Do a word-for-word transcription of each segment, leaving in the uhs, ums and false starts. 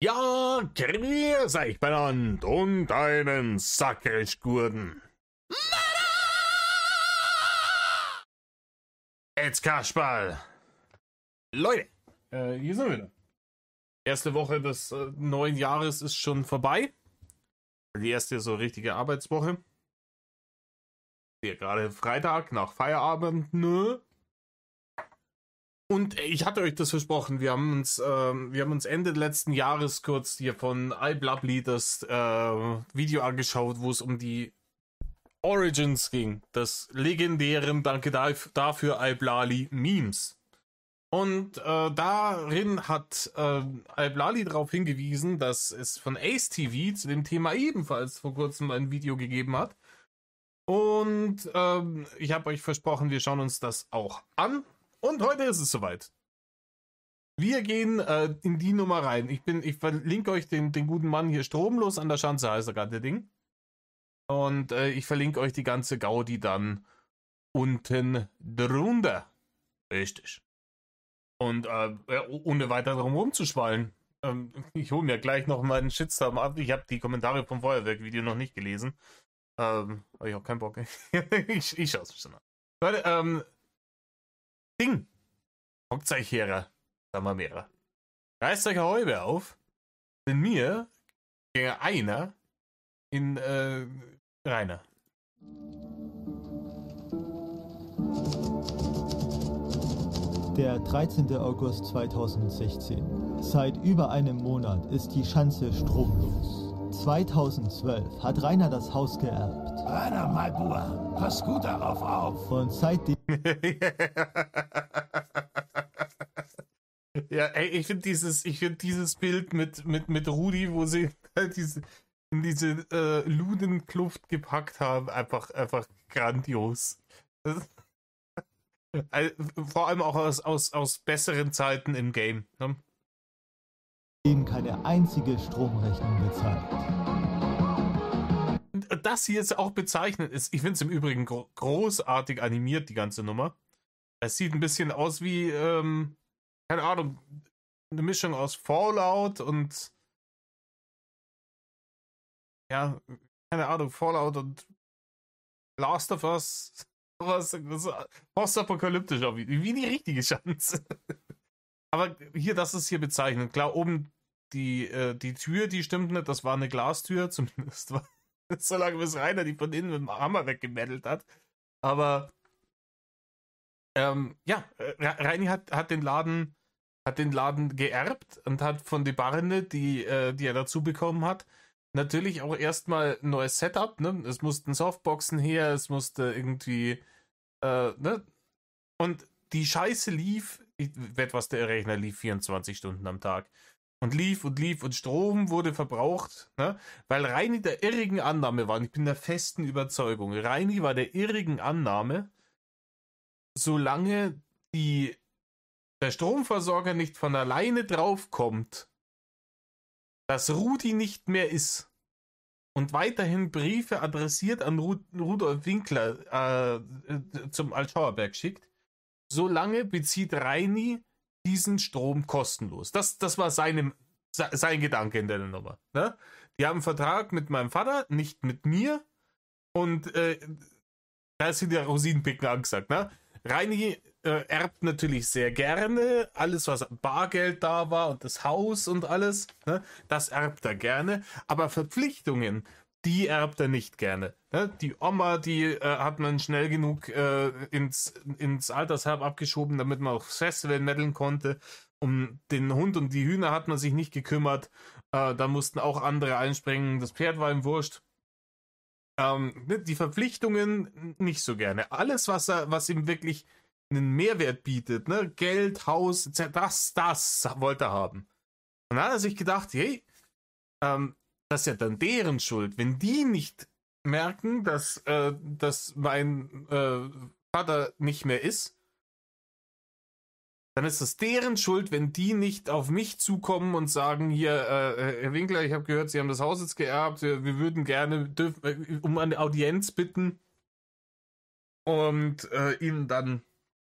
Ja, grüß euch benannt und einen Sackrischgurden. Jetzt Kasperl. Leute, äh, hier sind wir wieder. Erste Woche des äh, neuen Jahres ist schon vorbei. Die erste so richtige Arbeitswoche. Hier gerade Freitag nach Feierabend, nö. Und ich hatte euch das versprochen, wir haben uns, ähm, wir haben uns Ende letzten Jahres kurz hier von iBlubbly das äh, Video angeschaut, wo es um die Origins ging, des legendären, danke dafür, iBlubbly Memes. Und äh, darin hat äh, iBlubbly darauf hingewiesen, dass es von Ace T V zu dem Thema ebenfalls vor kurzem ein Video gegeben hat. Und ähm, ich habe euch versprochen, wir schauen uns das auch an. Und heute ist es soweit. Wir gehen äh, in die Nummer rein. Ich, bin, ich verlinke euch den, den guten Mann hier, Stromlos an der Schanze heißt er gerade, der Ding. Und äh, ich verlinke euch die ganze Gaudi dann unten drunter. Richtig. Und äh, ohne weiter drum rumzuschwallen. Ähm, ich hole mir gleich noch mal einen Shitstorm ab. Ich habe die Kommentare vom Feuerwerk-Video noch nicht gelesen. Ähm, habe ich auch keinen Bock. ich ich schaue es schon an. Leute, ähm, Ding. Hockt euch her, sagen wir mehr. Reißt euch eine Häube auf. Denn mir ginge einer in äh, Rainer. Der dreizehnte August zweitausendsechzehn. Seit über einem Monat ist die Schanze stromlos. zweitausendzwölf hat Rainer das Haus geerbt. Rainer, mein Bub, pass gut darauf auf. Und seitdem... Ja, ey, ich finde dieses, ich finde dieses Bild mit, mit, mit Rudi, wo sie diese, in diese äh, Ludenkluft gepackt haben, einfach, einfach grandios. Das, also, vor allem auch aus, aus, aus besseren Zeiten im Game. Ne? keine einzige Stromrechnung bezahlt. Das hier ist auch bezeichnend. Ich finde es im Übrigen gro großartig animiert, die ganze Nummer. Es sieht ein bisschen aus wie, ähm, keine Ahnung, eine Mischung aus Fallout und ja, keine Ahnung, Fallout und Last of Us. Was, postapokalyptisch auch, wie, wie die richtige Chance. Aber hier, das ist hier bezeichnend. Klar, oben die, äh, die Tür, die stimmt nicht, das war eine Glastür, zumindest war solange bis Rainer die von innen mit dem Hammer weggemettelt hat. Aber ähm, ja, Reini hat, hat den Laden hat den Laden geerbt und hat von der Barne, die, äh, die er dazu bekommen hat, natürlich auch erstmal ein neues Setup, ne? Es mussten Softboxen her, es musste irgendwie, äh, ne? Und die Scheiße lief, ich wette, was der Rechner lief, vierundzwanzig Stunden am Tag. Und lief und lief und Strom wurde verbraucht, ne? Weil Reini der irrigen Annahme war, und ich bin der festen Überzeugung, Reini war der irrigen Annahme, solange die, der Stromversorger nicht von alleine draufkommt, dass Rudi nicht mehr ist und weiterhin Briefe adressiert an Rud Rudolf Winkler äh, zum Altschauerberg schickt, solange bezieht Reini diesen Strom kostenlos. Das, das war seinem, sein Gedanke in der Nummer. Ne? Die haben einen Vertrag mit meinem Vater, nicht mit mir, und äh, da sind ja Rosinenpicken angesagt. Ne? Reini äh, erbt natürlich sehr gerne alles, was Bargeld da war und das Haus und alles, ne? Das erbt er gerne, aber Verpflichtungen, die erbt er nicht gerne. Ne? Die Oma, die äh, hat man schnell genug äh, ins, ins Altersheim abgeschoben, damit man auf Festival meddeln konnte. Um den Hund und die Hühner hat man sich nicht gekümmert. Äh, da mussten auch andere einspringen. Das Pferd war ihm wurscht. Ähm, die Verpflichtungen nicht so gerne. Alles, was er, was ihm wirklich einen Mehrwert bietet, ne? Geld, Haus, das, das wollte er haben. Und dann hat er sich gedacht, hey, ähm, das ist ja dann deren Schuld. Wenn die nicht merken, dass, äh, dass mein äh, Vater nicht mehr ist, dann ist es deren Schuld, wenn die nicht auf mich zukommen und sagen, hier, äh, Herr Winkler, ich habe gehört, Sie haben das Haus jetzt geerbt, wir, wir würden gerne dürf, äh, um eine Audienz bitten und äh, Ihnen dann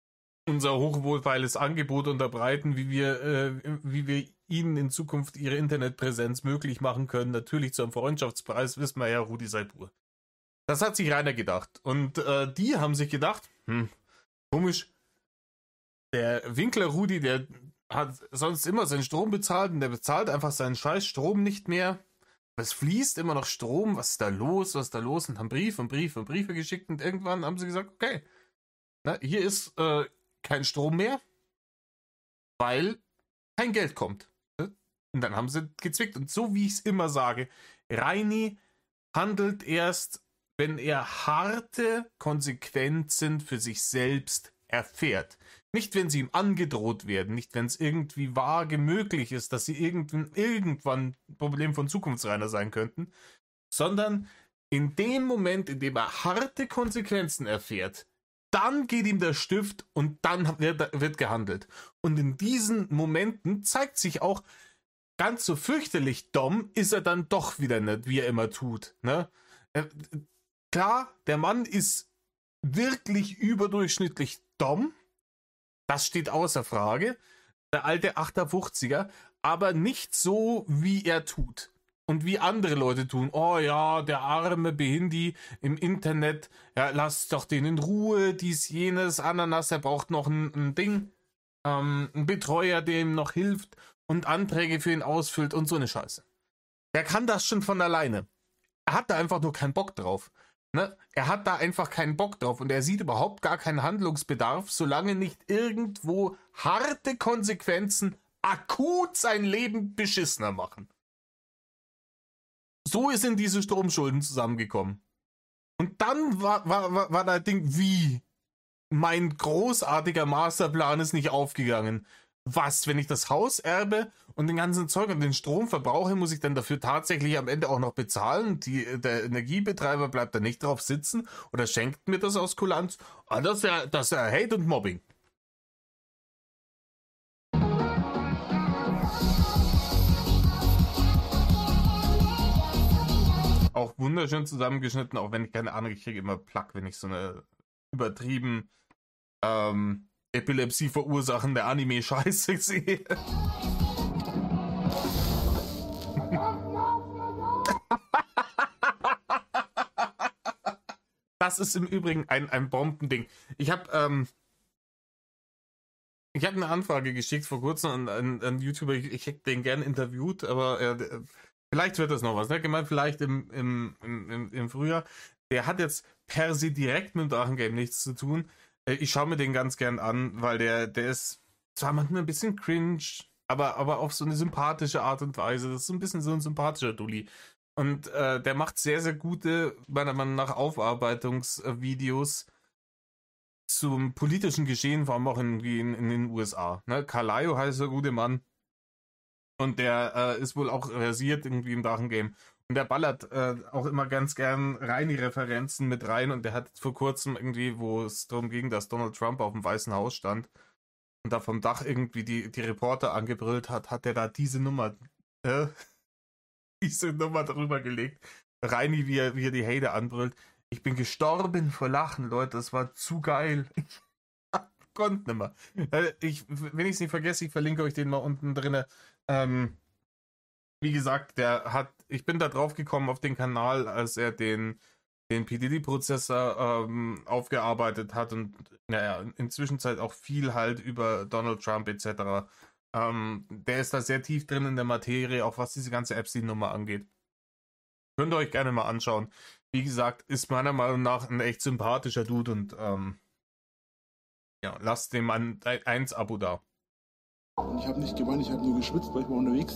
unser hochwohlfeiles Angebot unterbreiten, wie wir, äh, wie wir ihnen in Zukunft ihre Internetpräsenz möglich machen können. Natürlich zu einem Freundschaftspreis, wissen wir ja, Rudi sei pur. Das hat sich Rainer gedacht. Und äh, die haben sich gedacht, hm, komisch, der Winkler Rudi, der hat sonst immer seinen Strom bezahlt und der bezahlt einfach seinen scheiß Strom nicht mehr. Es fließt immer noch Strom, was ist da los, was ist da los? Und haben Briefe und Briefe und Briefe geschickt und irgendwann haben sie gesagt, okay, na, hier ist äh, kein Strom mehr, weil kein Geld kommt. Und dann haben sie gezwickt. Und so wie ich es immer sage, Reini handelt erst, wenn er harte Konsequenzen für sich selbst erfährt. Nicht, wenn sie ihm angedroht werden, nicht, wenn es irgendwie vage möglich ist, dass sie irgendwann, irgendwann ein Problem von Zukunftsreiner sein könnten, sondern in dem Moment, in dem er harte Konsequenzen erfährt, dann geht ihm der Stift und dann wird, wird gehandelt. Und in diesen Momenten zeigt sich auch, ganz so fürchterlich dumm ist er dann doch wieder nicht, wie er immer tut. Ne? Äh, klar, der Mann ist wirklich überdurchschnittlich dumm. Das steht außer Frage. Der alte achtundfünfziger, aber nicht so, wie er tut. Und wie andere Leute tun, oh ja, der arme Behindi im Internet, ja, lass doch den in Ruhe, dies, jenes, Ananas, er braucht noch ein, ein Ding, ähm, ein Betreuer, der ihm noch hilft und Anträge für ihn ausfüllt und so eine Scheiße. Der kann das schon von alleine. Er hat da einfach nur keinen Bock drauf. Ne? Er hat da einfach keinen Bock drauf und er sieht überhaupt gar keinen Handlungsbedarf, solange nicht irgendwo harte Konsequenzen akut sein Leben beschissener machen. So sind diese Stromschulden zusammengekommen. Und dann war, war, war, war das Ding, wie? Mein großartiger Masterplan ist nicht aufgegangen. Was, wenn ich das Haus erbe und den ganzen Zeug und den Strom verbrauche, muss ich dann dafür tatsächlich am Ende auch noch bezahlen? Die, der Energiebetreiber bleibt da nicht drauf sitzen oder schenkt mir das aus Kulanz? Ah, das ist ja, das ist ja Hate und Mobbing. Auch wunderschön zusammengeschnitten, auch wenn ich keine Ahnung, ich kriege immer Plack, wenn ich so eine übertrieben ähm, Epilepsie verursachende Anime-Scheiße sehe. Das ist im Übrigen ein, ein Bombending. Ich habe ähm, ich habe eine Anfrage geschickt vor kurzem an einen YouTuber, ich, ich hätte den gern interviewt, aber äh, vielleicht wird das noch was. Ne? Gemeint, vielleicht im, im, im, im Frühjahr. Der hat jetzt per se direkt mit dem Drachengame nichts zu tun. Ich schaue mir den ganz gern an, weil der, der ist zwar manchmal ein bisschen cringe, aber, aber auf so eine sympathische Art und Weise. Das ist so ein bisschen so ein sympathischer Dulli. Und äh, der macht sehr, sehr gute, meiner Meinung nach, Aufarbeitungsvideos zum politischen Geschehen, vor allem auch in, in, in den U S A. Ne? Carlayo heißt der gute Mann. Und der äh, ist wohl auch versiert irgendwie im Drachengame. Und der ballert äh, auch immer ganz gern rein die Referenzen mit rein. Und der hat vor kurzem irgendwie, wo es darum ging, dass Donald Trump auf dem Weißen Haus stand und da vom Dach irgendwie die, die Reporter angebrüllt hat, hat der da diese Nummer, äh, diese Nummer drüber gelegt. Reini, wie er, wie er die Hater anbrüllt. Ich bin gestorben vor Lachen, Leute. Das war zu geil. Ich konnte nicht mehr. Äh, ich, wenn ich es nicht vergesse, ich verlinke euch den mal unten drin. Ähm, wie gesagt, der hat, ich bin da drauf gekommen auf den Kanal, als er den, den P Diddy-Prozessor ähm, aufgearbeitet hat und naja, inzwischen auch viel halt über Donald Trump et cetera. Ähm, der ist da sehr tief drin in der Materie, auch was diese ganze Epstein-Nummer angeht. Könnt ihr euch gerne mal anschauen. Wie gesagt, ist meiner Meinung nach ein echt sympathischer Dude und ähm, ja, lasst dem Mann eins Abo da. Ich habe nicht geweint, ich habe nur geschwitzt, weil ich war unterwegs.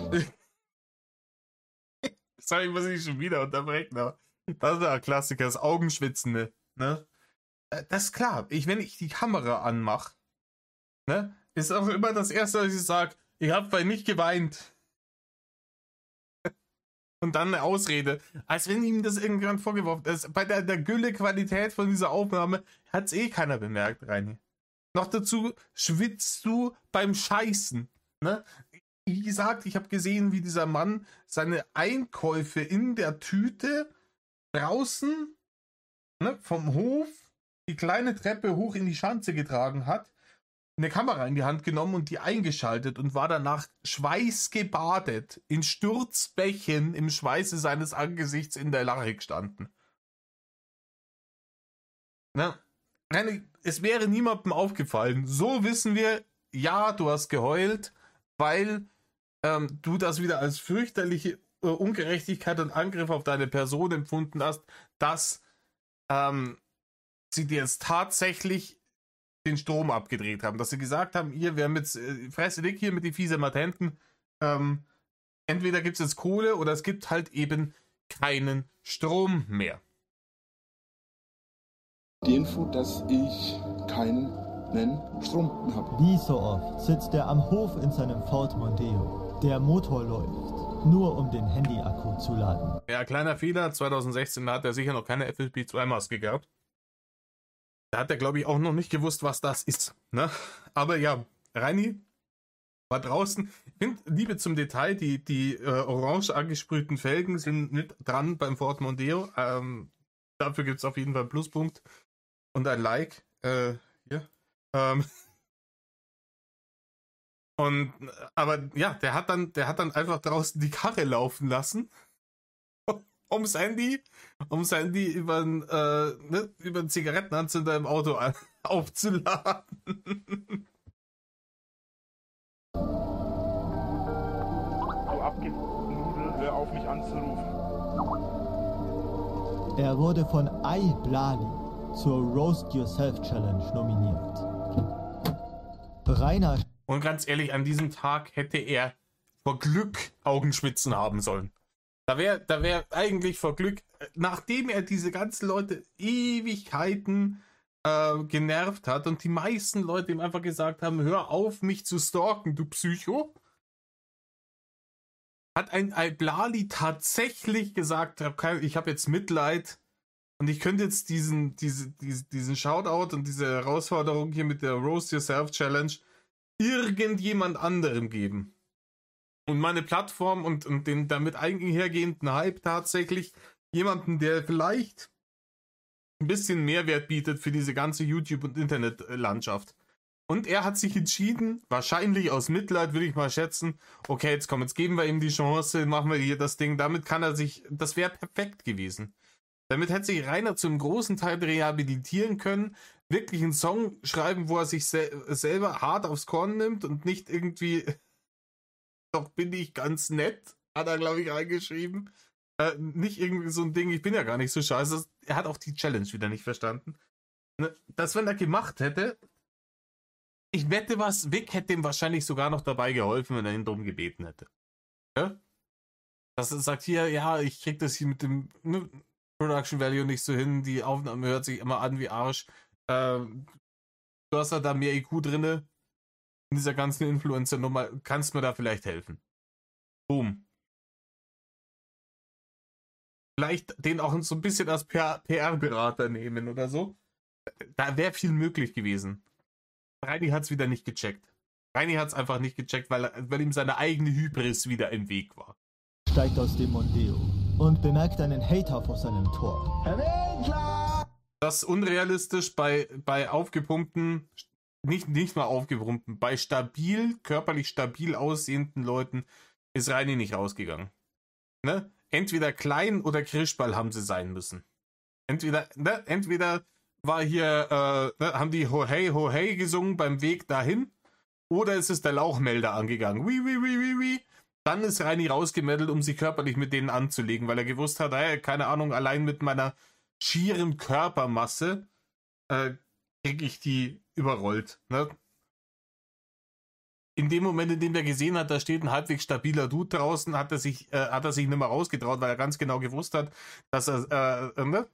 Sorry, ich muss ich schon wieder unterbrechen, aber das ist ja ein Klassiker, das Augenschwitzende, ne? Das ist klar, ich, wenn ich die Kamera anmache, ne, ist auch immer das Erste, was ich sage, ich habe bei nicht geweint. Und dann eine Ausrede, als wenn ihm das irgendwann vorgeworfen ist. Bei der, der Gülle-Qualität von dieser Aufnahme hat es eh keiner bemerkt, Reini. Noch dazu schwitzt du beim Scheißen. Ne? Wie gesagt, ich habe gesehen, wie dieser Mann seine Einkäufe in der Tüte draußen, ne, vom Hof die kleine Treppe hoch in die Schanze getragen hat, eine Kamera in die Hand genommen und die eingeschaltet und war danach schweißgebadet in Sturzbächen im Schweiße seines Angesichts in der Lache gestanden. Na, es wäre niemandem aufgefallen. So wissen wir, ja, du hast geheult, weil ähm, du das wieder als fürchterliche äh, Ungerechtigkeit und Angriff auf deine Person empfunden hast, dass ähm, sie dir jetzt tatsächlich den Strom abgedreht haben, dass sie gesagt haben, ihr, wir haben jetzt äh, fresse dick hier mit die fiese Matenten, ähm, entweder gibt es jetzt Kohle oder es gibt halt eben keinen Strom mehr. Die Info, dass ich keinen Strom mehr habe. Wie so oft sitzt er am Hof in seinem Ford Mondeo. Der Motor läuft, nur um den Handy-Akku zu laden. Ja, kleiner Fehler, zwanzig sechzehn hat er sicher noch keine F F P zwei Maske gehabt. Da hat er, glaube ich, auch noch nicht gewusst, was das ist. Ne? Aber ja, Reini war draußen. Ich finde, Liebe zum Detail, die, die äh, orange angesprühten Felgen sind nicht dran beim Ford Mondeo. Ähm, dafür gibt es auf jeden Fall einen Pluspunkt und ein Like. Äh, hier. Ähm. Und, aber ja, der hat dann, der hat dann einfach draußen die Karre laufen lassen. Ums Handy, ums Handy über einen äh, ne, über einen Zigarettenanzünder im Auto aufzuladen. Du Abgenudel, hör auf mich anzurufen. Er wurde von iBlali zur Roast Yourself Challenge nominiert. Rainer. Und ganz ehrlich, an diesem Tag hätte er vor Glück Augenspitzen haben sollen. Da wäre da wär eigentlich vor Glück, nachdem er diese ganzen Leute Ewigkeiten äh, genervt hat und die meisten Leute ihm einfach gesagt haben, hör auf, mich zu stalken, du Psycho, hat ein iBlali tatsächlich gesagt, ich habe jetzt Mitleid und ich könnte jetzt diesen, diese, diese, diesen Shoutout und diese Herausforderung hier mit der Roast Yourself Challenge irgendjemand anderem geben. Und meine Plattform und, und den damit einhergehenden Hype tatsächlich jemanden, der vielleicht ein bisschen Mehrwert bietet für diese ganze YouTube- und Internetlandschaft. Und er hat sich entschieden, wahrscheinlich aus Mitleid, würde ich mal schätzen, okay, jetzt komm, jetzt geben wir ihm die Chance, machen wir hier das Ding, damit kann er sich, das wäre perfekt gewesen. Damit hätte sich Rainer zum großen Teil rehabilitieren können, wirklich einen Song schreiben, wo er sich sel- selber hart aufs Korn nimmt und nicht irgendwie... Doch bin ich ganz nett, hat er, glaube ich, reingeschrieben. Äh, nicht irgendwie so ein Ding, ich bin ja gar nicht so scheiße. Er hat auch die Challenge wieder nicht verstanden. Das, wenn er gemacht hätte, ich wette was, Vic hätte ihm wahrscheinlich sogar noch dabei geholfen, wenn er ihn drum gebeten hätte. Ja? Dass er sagt, hier, ja, ich krieg das hier mit dem ne, Production Value nicht so hin, die Aufnahme hört sich immer an wie Arsch. Äh, du hast ja da mehr I Q drinne. In dieser ganzen Influencer-Nummer, kannst du mir da vielleicht helfen? Boom. Vielleicht den auch so ein bisschen als P R-Berater nehmen oder so. Da wäre viel möglich gewesen. Reini hat es wieder nicht gecheckt. Reini hat es einfach nicht gecheckt, weil, weil ihm seine eigene Hybris wieder im Weg war. Steigt aus dem Mondeo und bemerkt einen Hater vor seinem Tor. Das ist unrealistisch bei, bei aufgepumpten... Nicht, nicht mal aufgepumpten. Bei stabil, körperlich stabil aussehenden Leuten ist Reini nicht rausgegangen. Ne? Entweder klein oder Krischball haben sie sein müssen. Entweder, ne? Entweder war hier, äh, ne? haben die Ho hey, ho hey gesungen beim Weg dahin, oder es ist der Lauchmelder angegangen. Wie, wie, wie, wie, wie. Dann ist Reini rausgemeldet, um sich körperlich mit denen anzulegen, weil er gewusst hat, hey, keine Ahnung, allein mit meiner schieren Körpermasse äh, kriege ich die überrollt. Ne? In dem Moment, in dem er gesehen hat, da steht ein halbwegs stabiler Dude draußen, hat er sich, äh, hat er sich nicht mehr rausgetraut, weil er ganz genau gewusst hat, dass er äh, ne?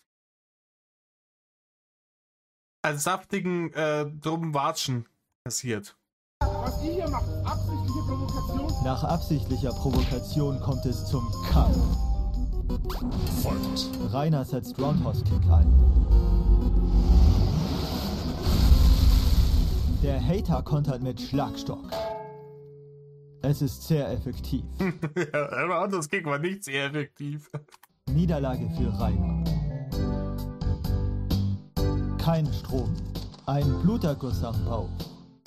als saftigen äh, drummen Watschen passiert. Was ihr hier macht, absichtliche Provokation. Nach absichtlicher Provokation kommt es zum Kampf. Folgt. Rainer setzt Roundhouse Kick ein. Der Hater kontert mit Schlagstock. Es ist sehr effektiv. Ja, das Kick war nicht sehr effektiv. Niederlage für Rainer. Kein Strom. Ein Bluterguss am Bauch.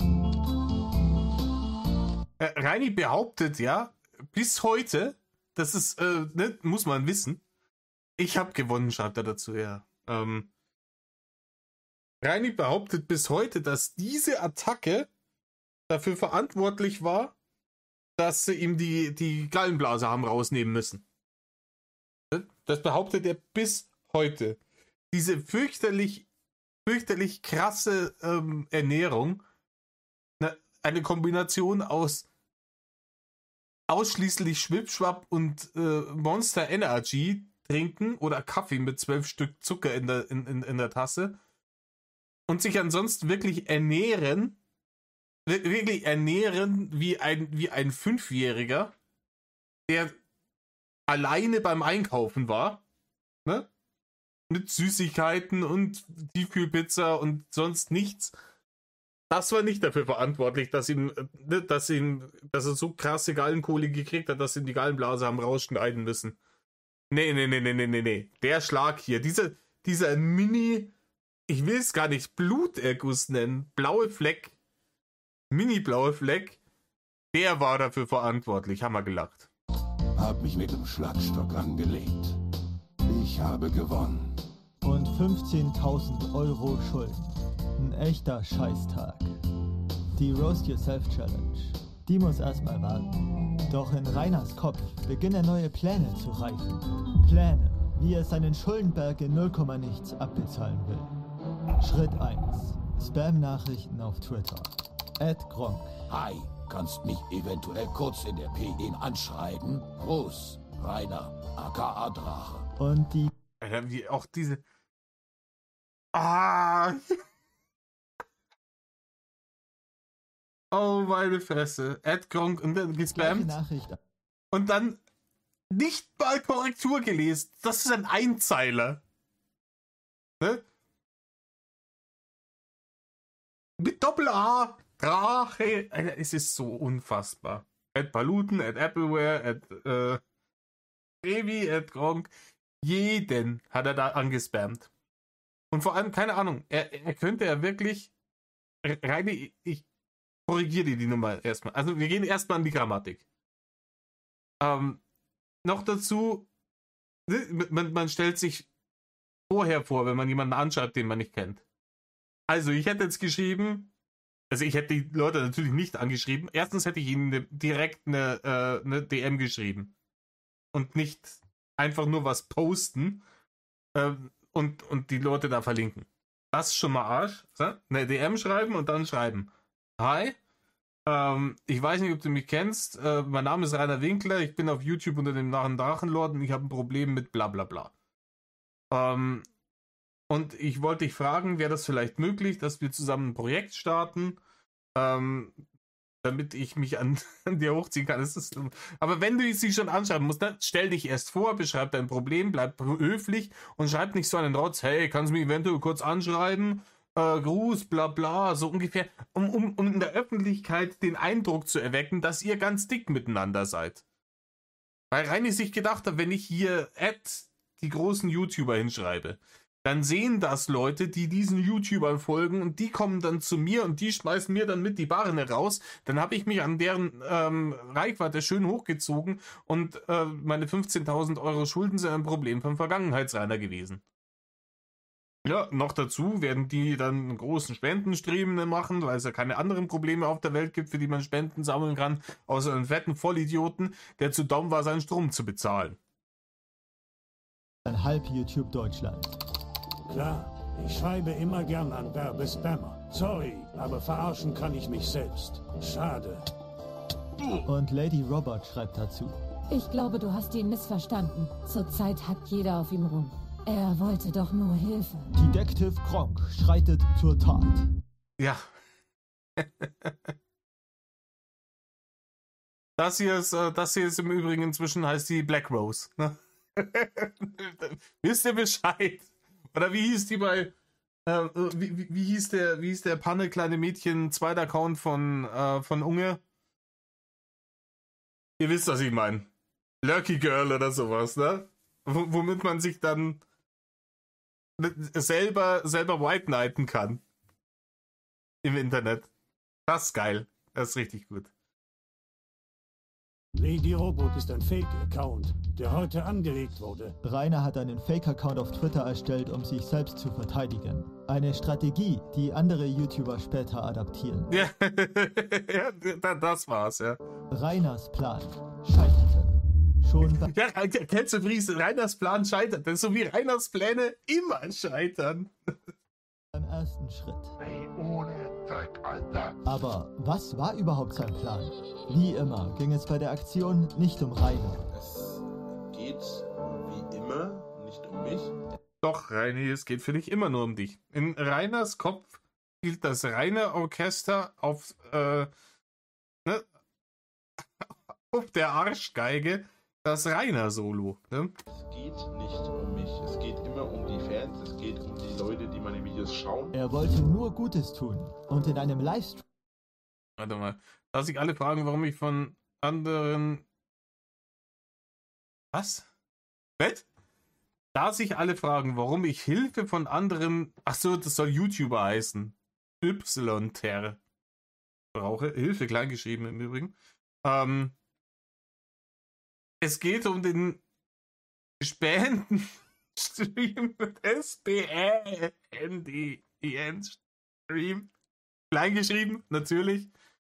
Äh, Reini behauptet ja, bis heute, das ist, äh, ne, muss man wissen, ich habe gewonnen, schreibt er dazu, ja. Ähm, Reini behauptet bis heute, dass diese Attacke dafür verantwortlich war, dass sie ihm die, die Gallenblase haben rausnehmen müssen. Das behauptet er bis heute. Diese fürchterlich, fürchterlich krasse ähm, Ernährung, ne, eine Kombination aus ausschließlich Schwipschwapp und äh, Monster Energy trinken oder Kaffee mit zwölf Stück Zucker in der, in, in, in der Tasse und sich ansonsten wirklich ernähren, wirklich ernähren wie ein, wie ein Fünfjähriger, der alleine beim Einkaufen war, ne? Mit Süßigkeiten und Tiefkühlpizza und sonst nichts. Das war nicht dafür verantwortlich, dass ihm, dass ihm, dass er so krasse Gallenkohle gekriegt hat, dass sie ihm die Gallenblase haben rausschneiden müssen. Nee, nee, nee, nee, nee, nee, nee. Der Schlag hier, dieser, dieser Mini, ich will es gar nicht Bluterguss nennen, blaue Fleck, Mini-blaue Fleck, der war dafür verantwortlich, haben wir gelacht. Hab mich mit dem Schlagstock angelegt. Ich habe gewonnen. Und fünfzehntausend Euro Schulden. Ein echter Scheißtag. Die Roast Yourself Challenge, die muss erstmal warten. Doch in Rainers Kopf beginnen neue Pläne zu reifen. Pläne, wie er seinen Schuldenberg in null Komma nichts abbezahlen will. Schritt eins. Spam-Nachrichten auf Twitter. At Gronk. Hi, kannst mich eventuell kurz in der P E anschreiben? Gruß, Rainer, aka Drache. Und die... Alter, wie auch diese... Ah... Oh, meine Fresse. Ad Gronk und dann gespammt. Nachricht. Und dann nicht mal Korrektur gelesen. Das ist ein Einzeiler. Ne? Mit Doppel-A. Drache. Alter, es ist so unfassbar. Ad Paluten, Ad Appleware, Ad äh, Revi, Ad Gronk. Jeden hat er da angespammt. Und vor allem, keine Ahnung, er, er könnte ja wirklich reine, ich korrigiere dir die Nummer erstmal. Also wir gehen erstmal an die Grammatik. Ähm, noch dazu, man, man stellt sich vorher vor, wenn man jemanden anschreibt, den man nicht kennt. Also ich hätte jetzt geschrieben, also ich hätte die Leute natürlich nicht angeschrieben. Erstens hätte ich ihnen direkt eine, äh, eine D M geschrieben. Und nicht einfach nur was posten äh, und, und die Leute da verlinken. Das ist schon mal Arsch. Eine D M schreiben und dann schreiben. Hi, ähm, ich weiß nicht, ob du mich kennst. Äh, mein Name ist Rainer Winkler. Ich bin auf YouTube unter dem Namen Drachenlord und ich habe ein Problem mit bla bla bla. Ähm, und ich wollte dich fragen, wäre das vielleicht möglich, dass wir zusammen ein Projekt starten, ähm, damit ich mich an, an dir hochziehen kann. Das ist, aber wenn du sie schon anschreiben musst, dann stell dich erst vor, beschreib dein Problem, bleib höflich und schreib nicht so einen Rotz, hey, kannst du mich eventuell kurz anschreiben? Äh, Gruß, bla bla, so ungefähr, um, um, um in der Öffentlichkeit den Eindruck zu erwecken, dass ihr ganz dick miteinander seid. Weil Reini sich gedacht hat, wenn ich hier Ad die großen YouTuber hinschreibe, dann sehen das Leute, die diesen YouTubern folgen und die kommen dann zu mir und die schmeißen mir dann mit die Barne raus. Dann habe ich mich an deren ähm, Reichweite schön hochgezogen und äh, meine fünfzehntausend Euro Schulden sind ein Problem vom Vergangenheitsreiner gewesen. Ja, noch dazu werden die dann einen großen Spendenstream machen, weil es ja keine anderen Probleme auf der Welt gibt, für die man Spenden sammeln kann, außer einen fetten Vollidioten, der zu dumm war, seinen Strom zu bezahlen. Ein halb YouTube Deutschland. Klar, ich schreibe immer gern an Werbespammer. Sorry, aber verarschen kann ich mich selbst. Schade. Und Lady Robot schreibt dazu. Ich glaube, du hast ihn missverstanden. Zurzeit hackt jeder auf ihm rum. Er wollte doch nur Hilfe. Detective Gronk schreitet zur Tat. Ja. Das hier ist, das hier ist im Übrigen inzwischen heißt die Black Rose. Ne? Wisst ihr Bescheid? Oder wie hieß die bei, äh, wie, wie, wie hieß der, wie hieß der Panne kleine Mädchen, zweiter Account von, äh, von Unge? Ihr wisst, was ich meine. Lurky Girl oder sowas, ne? W- womit man sich dann selber, selber White Knighten kann. Im Internet. Das ist geil. Das ist richtig gut. Lady Robot ist ein Fake-Account, der heute angelegt wurde. Rainer hat einen Fake-Account auf Twitter erstellt, um sich selbst zu verteidigen. Eine Strategie, die andere YouTuber später adaptieren. Ja, ja das war's, ja. Reiners Plan scheiterte. Schon bei Ja, kennst du Fries, Reiners Plan scheitert. Das ist so wie Reiners Pläne immer scheitern. beim ersten Schritt. Ey, ohne Dreck, Alter. Aber was war überhaupt sein Plan? Wie immer ging es bei der Aktion nicht um Rainer. Es geht wie immer nicht um mich. Doch, Reini, es geht für dich immer nur um dich. In Rainers Kopf spielt das Rainer Orchester auf, äh, ne, auf der Arschgeige das Rainer Solo. Ne? Es geht nicht um mich. Es geht immer um die Fans. Es geht um die Leute, die meine Videos schauen. Er wollte nur Gutes tun und in einem Livestream. Warte mal. Darf sich alle fragen, warum ich von anderen... Was? Was? Da sich alle fragen, warum ich Hilfe von anderen... Ach so, das soll YouTuber heißen. Y-Ter. Brauche Hilfe, kleingeschrieben im Übrigen. Ähm... Es geht um den späten Stream mit S B Ä N D I N Stream. Kleingeschrieben, natürlich.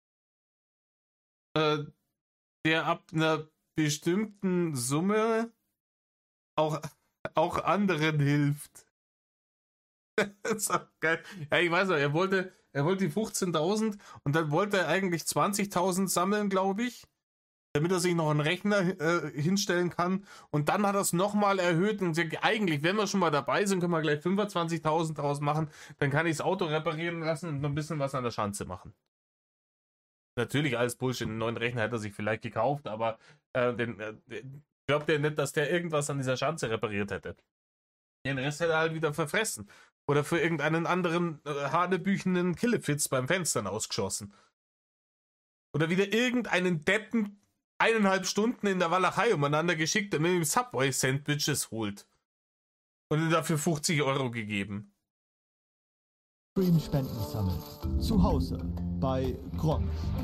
Äh, der ab einer bestimmten Summe auch, auch anderen hilft. Das ist auch geil. Ja, ich weiß noch, er wollte, er wollte die fünfzehntausend und dann wollte er eigentlich zwanzigtausend sammeln, glaube ich. Damit er sich noch einen Rechner äh, hinstellen kann. Und dann hat er es nochmal erhöht und gesagt, eigentlich, wenn wir schon mal dabei sind, können wir gleich fünfundzwanzigtausend draus machen. Dann kann ich das Auto reparieren lassen und noch ein bisschen was an der Schanze machen. Natürlich alles Bullshit. Einen neuen Rechner hätte er sich vielleicht gekauft, aber äh, den, äh, glaubt er nicht, dass der irgendwas an dieser Schanze repariert hätte. Den Rest hätte er halt wieder verfressen. Oder für irgendeinen anderen äh, hanebüchenden Killefitz beim Fenstern ausgeschossen. Oder wieder irgendeinen Deppen eineinhalb Stunden in der Walachei umeinander geschickt, damit ihm Subway Sandwiches holt. Und ihm dafür fünfzig Euro gegeben. Stream-Spenden sammeln. Zu Hause. Bei Gronk.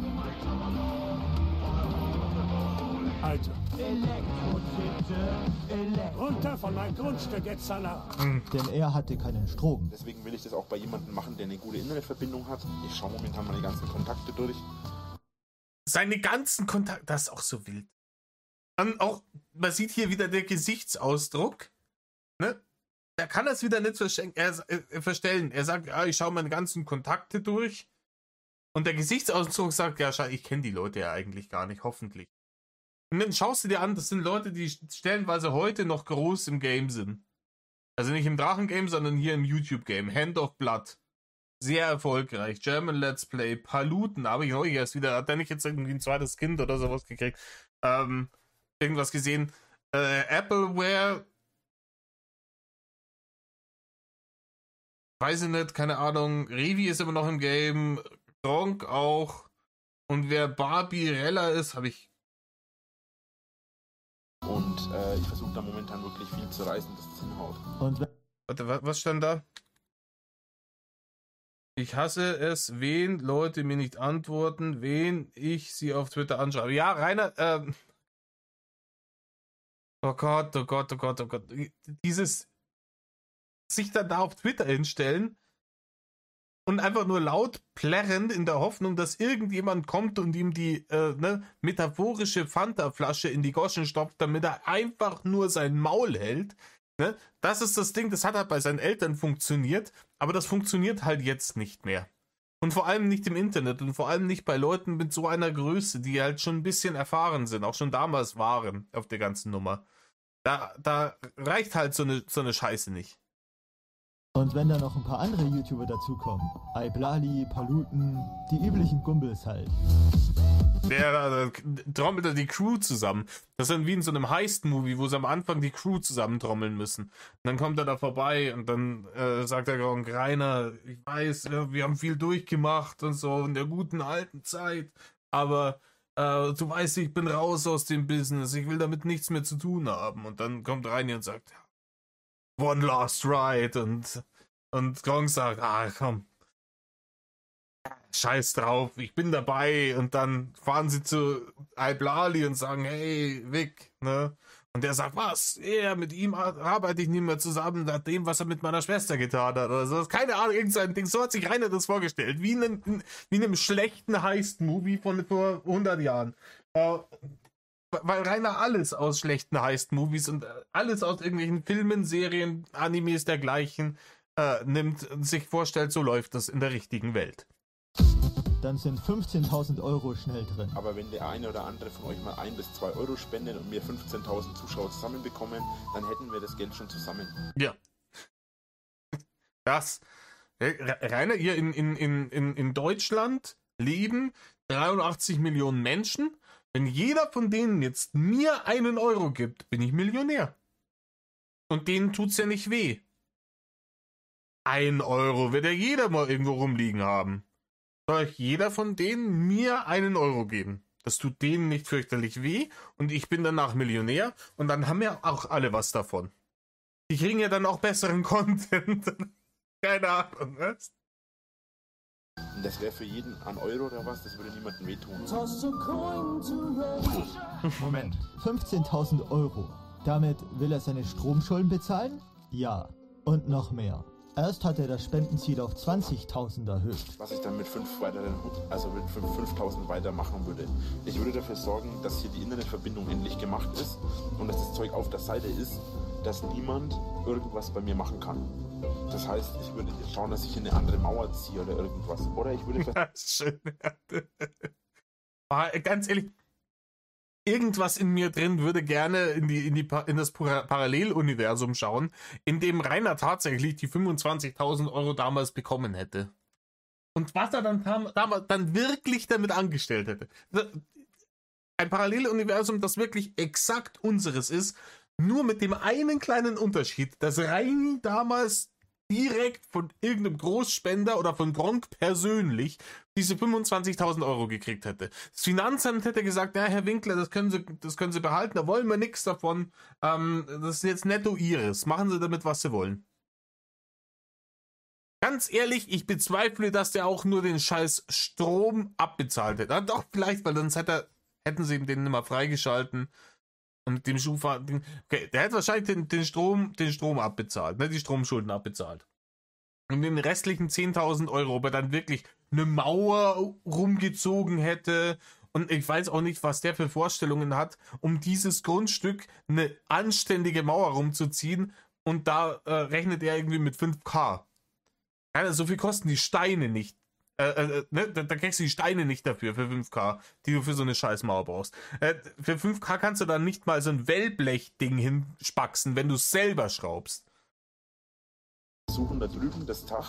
Alter. Runter von meinem Grundstück, jetzt Salah. Denn er hatte keinen Strom. Deswegen will ich das auch bei jemandem machen, der eine gute Internetverbindung hat. Ich schaue momentan meine ganzen Kontakte durch. Seine ganzen Kontakte, das ist auch so wild. Dann auch, man sieht hier wieder der Gesichtsausdruck, ne? Da kann er es wieder nicht verschenken, er, er, verstellen. Er sagt, ja, ich schaue meine ganzen Kontakte durch. Und der Gesichtsausdruck sagt, ja, ich kenne die Leute ja eigentlich gar nicht, hoffentlich. Und dann schaust du dir an, das sind Leute, die stellenweise heute noch groß im Game sind. Also nicht im Drachen-Game, sondern hier im YouTube-Game. Hand of Blood. Sehr erfolgreich. German Let's Play. Paluten, aber ich neulich erst wieder. Hat der nicht jetzt irgendwie ein zweites Kind oder sowas gekriegt? Ähm, irgendwas gesehen. Äh, Appleware. Weiß ich nicht, keine Ahnung. Revi ist immer noch im Game. Gronk auch. Und wer Barbie-Rella ist, habe ich. Und äh, ich versuche da momentan wirklich viel zu reißen, dass es hinhaut. Und wenn Warte, wa- was stand da? Ich hasse es, wen Leute mir nicht antworten, wen ich sie auf Twitter anschreibe. Ja, Rainer, ähm. Oh Gott, oh Gott, oh Gott, oh Gott. Dieses sich dann da auf Twitter hinstellen und einfach nur laut plärrend in der Hoffnung, dass irgendjemand kommt und ihm die äh, ne, metaphorische Fanta-Flasche in die Goschen stopft, damit er einfach nur sein Maul hält. Ne? Das ist das Ding, das hat halt bei seinen Eltern funktioniert, aber das funktioniert halt jetzt nicht mehr. Und vor allem nicht im Internet und vor allem nicht bei Leuten mit so einer Größe, die halt schon ein bisschen erfahren sind, auch schon damals waren auf der ganzen Nummer. Da, da reicht halt so eine, so eine Scheiße nicht. Und wenn da noch ein paar andere YouTuber dazukommen, Iblali, Paluten, die üblichen Gumbels halt. Der äh, trommelt da die Crew zusammen. Das ist dann wie in so einem Heist-Movie, wo sie am Anfang die Crew zusammen trommeln müssen. Und dann kommt er da vorbei und dann äh, sagt der Gronk, Rainer, ich weiß, ja, wir haben viel durchgemacht und so in der guten alten Zeit, aber äh, du weißt, ich bin raus aus dem Business, ich will damit nichts mehr zu tun haben. Und dann kommt Rainer und sagt, One last ride und, und Gronk sagt, ah komm, scheiß drauf, ich bin dabei. Und dann fahren sie zu Al-Blali und sagen, hey, Vic, ne? Und der sagt, was? Ja, mit ihm arbeite ich nicht mehr zusammen, nach dem, was er mit meiner Schwester getan hat oder so. Keine Ahnung, irgendein Ding. So hat sich Rainer das vorgestellt. Wie in einem, wie in einem schlechten Heist-Movie von vor hundert Jahren. Äh, weil Rainer alles aus schlechten Heist-Movies und alles aus irgendwelchen Filmen, Serien, Animes dergleichen äh, nimmt und sich vorstellt, so läuft das in der richtigen Welt. Dann sind fünfzehntausend Euro schnell drin. Aber wenn der eine oder andere von euch mal ein bis zwei Euro spendet und wir fünfzehntausend Zuschauer zusammenbekommen, dann hätten wir das Geld schon zusammen. Ja. Das. Rainer, hier in, in, in, in Deutschland leben dreiundachtzig Millionen Menschen. Wenn jeder von denen jetzt mir einen Euro gibt, bin ich Millionär. Und denen tut's ja nicht weh. Ein Euro wird ja jeder mal irgendwo rumliegen haben. Soll euch jeder von denen mir einen Euro geben. Das tut denen nicht fürchterlich weh und ich bin danach Millionär und dann haben ja auch alle was davon. Die kriegen ja dann auch besseren Content. Keine Ahnung, was? Das wäre für jeden ein Euro oder was, das würde niemandem wehtun. Moment. fünfzehntausend Euro. Damit will er seine Stromschulden bezahlen? Ja. Und noch mehr. Erst hat er das Spendenziel auf zwanzigtausend erhöht. Was ich dann mit fünf weiteren, also mit fünftausend weitermachen würde. Ich würde dafür sorgen, dass hier die Internetverbindung endlich gemacht ist und dass das Zeug auf der Seite ist, dass niemand irgendwas bei mir machen kann. Das heißt, ich würde schauen, dass ich in eine andere Mauer ziehe oder irgendwas. Oder ich würde... Ja, schön. Aber ganz ehrlich, irgendwas in mir drin würde gerne in, die, in, die, in das Paralleluniversum schauen, in dem Rainer tatsächlich die fünfundzwanzigtausend Euro damals bekommen hätte. Und was er dann damals dann wirklich damit angestellt hätte. Ein Paralleluniversum, das wirklich exakt unseres ist, nur mit dem einen kleinen Unterschied, dass Reini damals direkt von irgendeinem Großspender oder von Gronk persönlich diese fünfundzwanzigtausend Euro gekriegt hätte. Das Finanzamt hätte gesagt, na, Herr Winkler, das können Sie, das können Sie behalten, da wollen wir nichts davon. Ähm, das ist jetzt netto Ihres. Machen Sie damit, was Sie wollen. Ganz ehrlich, ich bezweifle, dass der auch nur den scheiß Strom abbezahlt hätte. Ja, doch, vielleicht, weil sonst hätte, hätten sie ihm den nicht mal freigeschalten. Und mit dem Schufa, okay, der hätte wahrscheinlich den, den, Strom, den Strom abbezahlt, ne, die Stromschulden abbezahlt. Und den restlichen zehntausend Euro, ob er dann wirklich eine Mauer rumgezogen hätte. Und ich weiß auch nicht, was der für Vorstellungen hat, um dieses Grundstück eine anständige Mauer rumzuziehen. Und da äh, rechnet er irgendwie mit fünf K. Ja, so viel kosten die Steine nicht. Äh, äh, ne? da, da kriegst du die Steine nicht dafür, für fünf K, die du für so eine Scheißmauer brauchst. Äh, für fünf K kannst du dann nicht mal so ein Wellblechding hinspaxen, wenn du es selber schraubst. Suchen da drüben das Dach.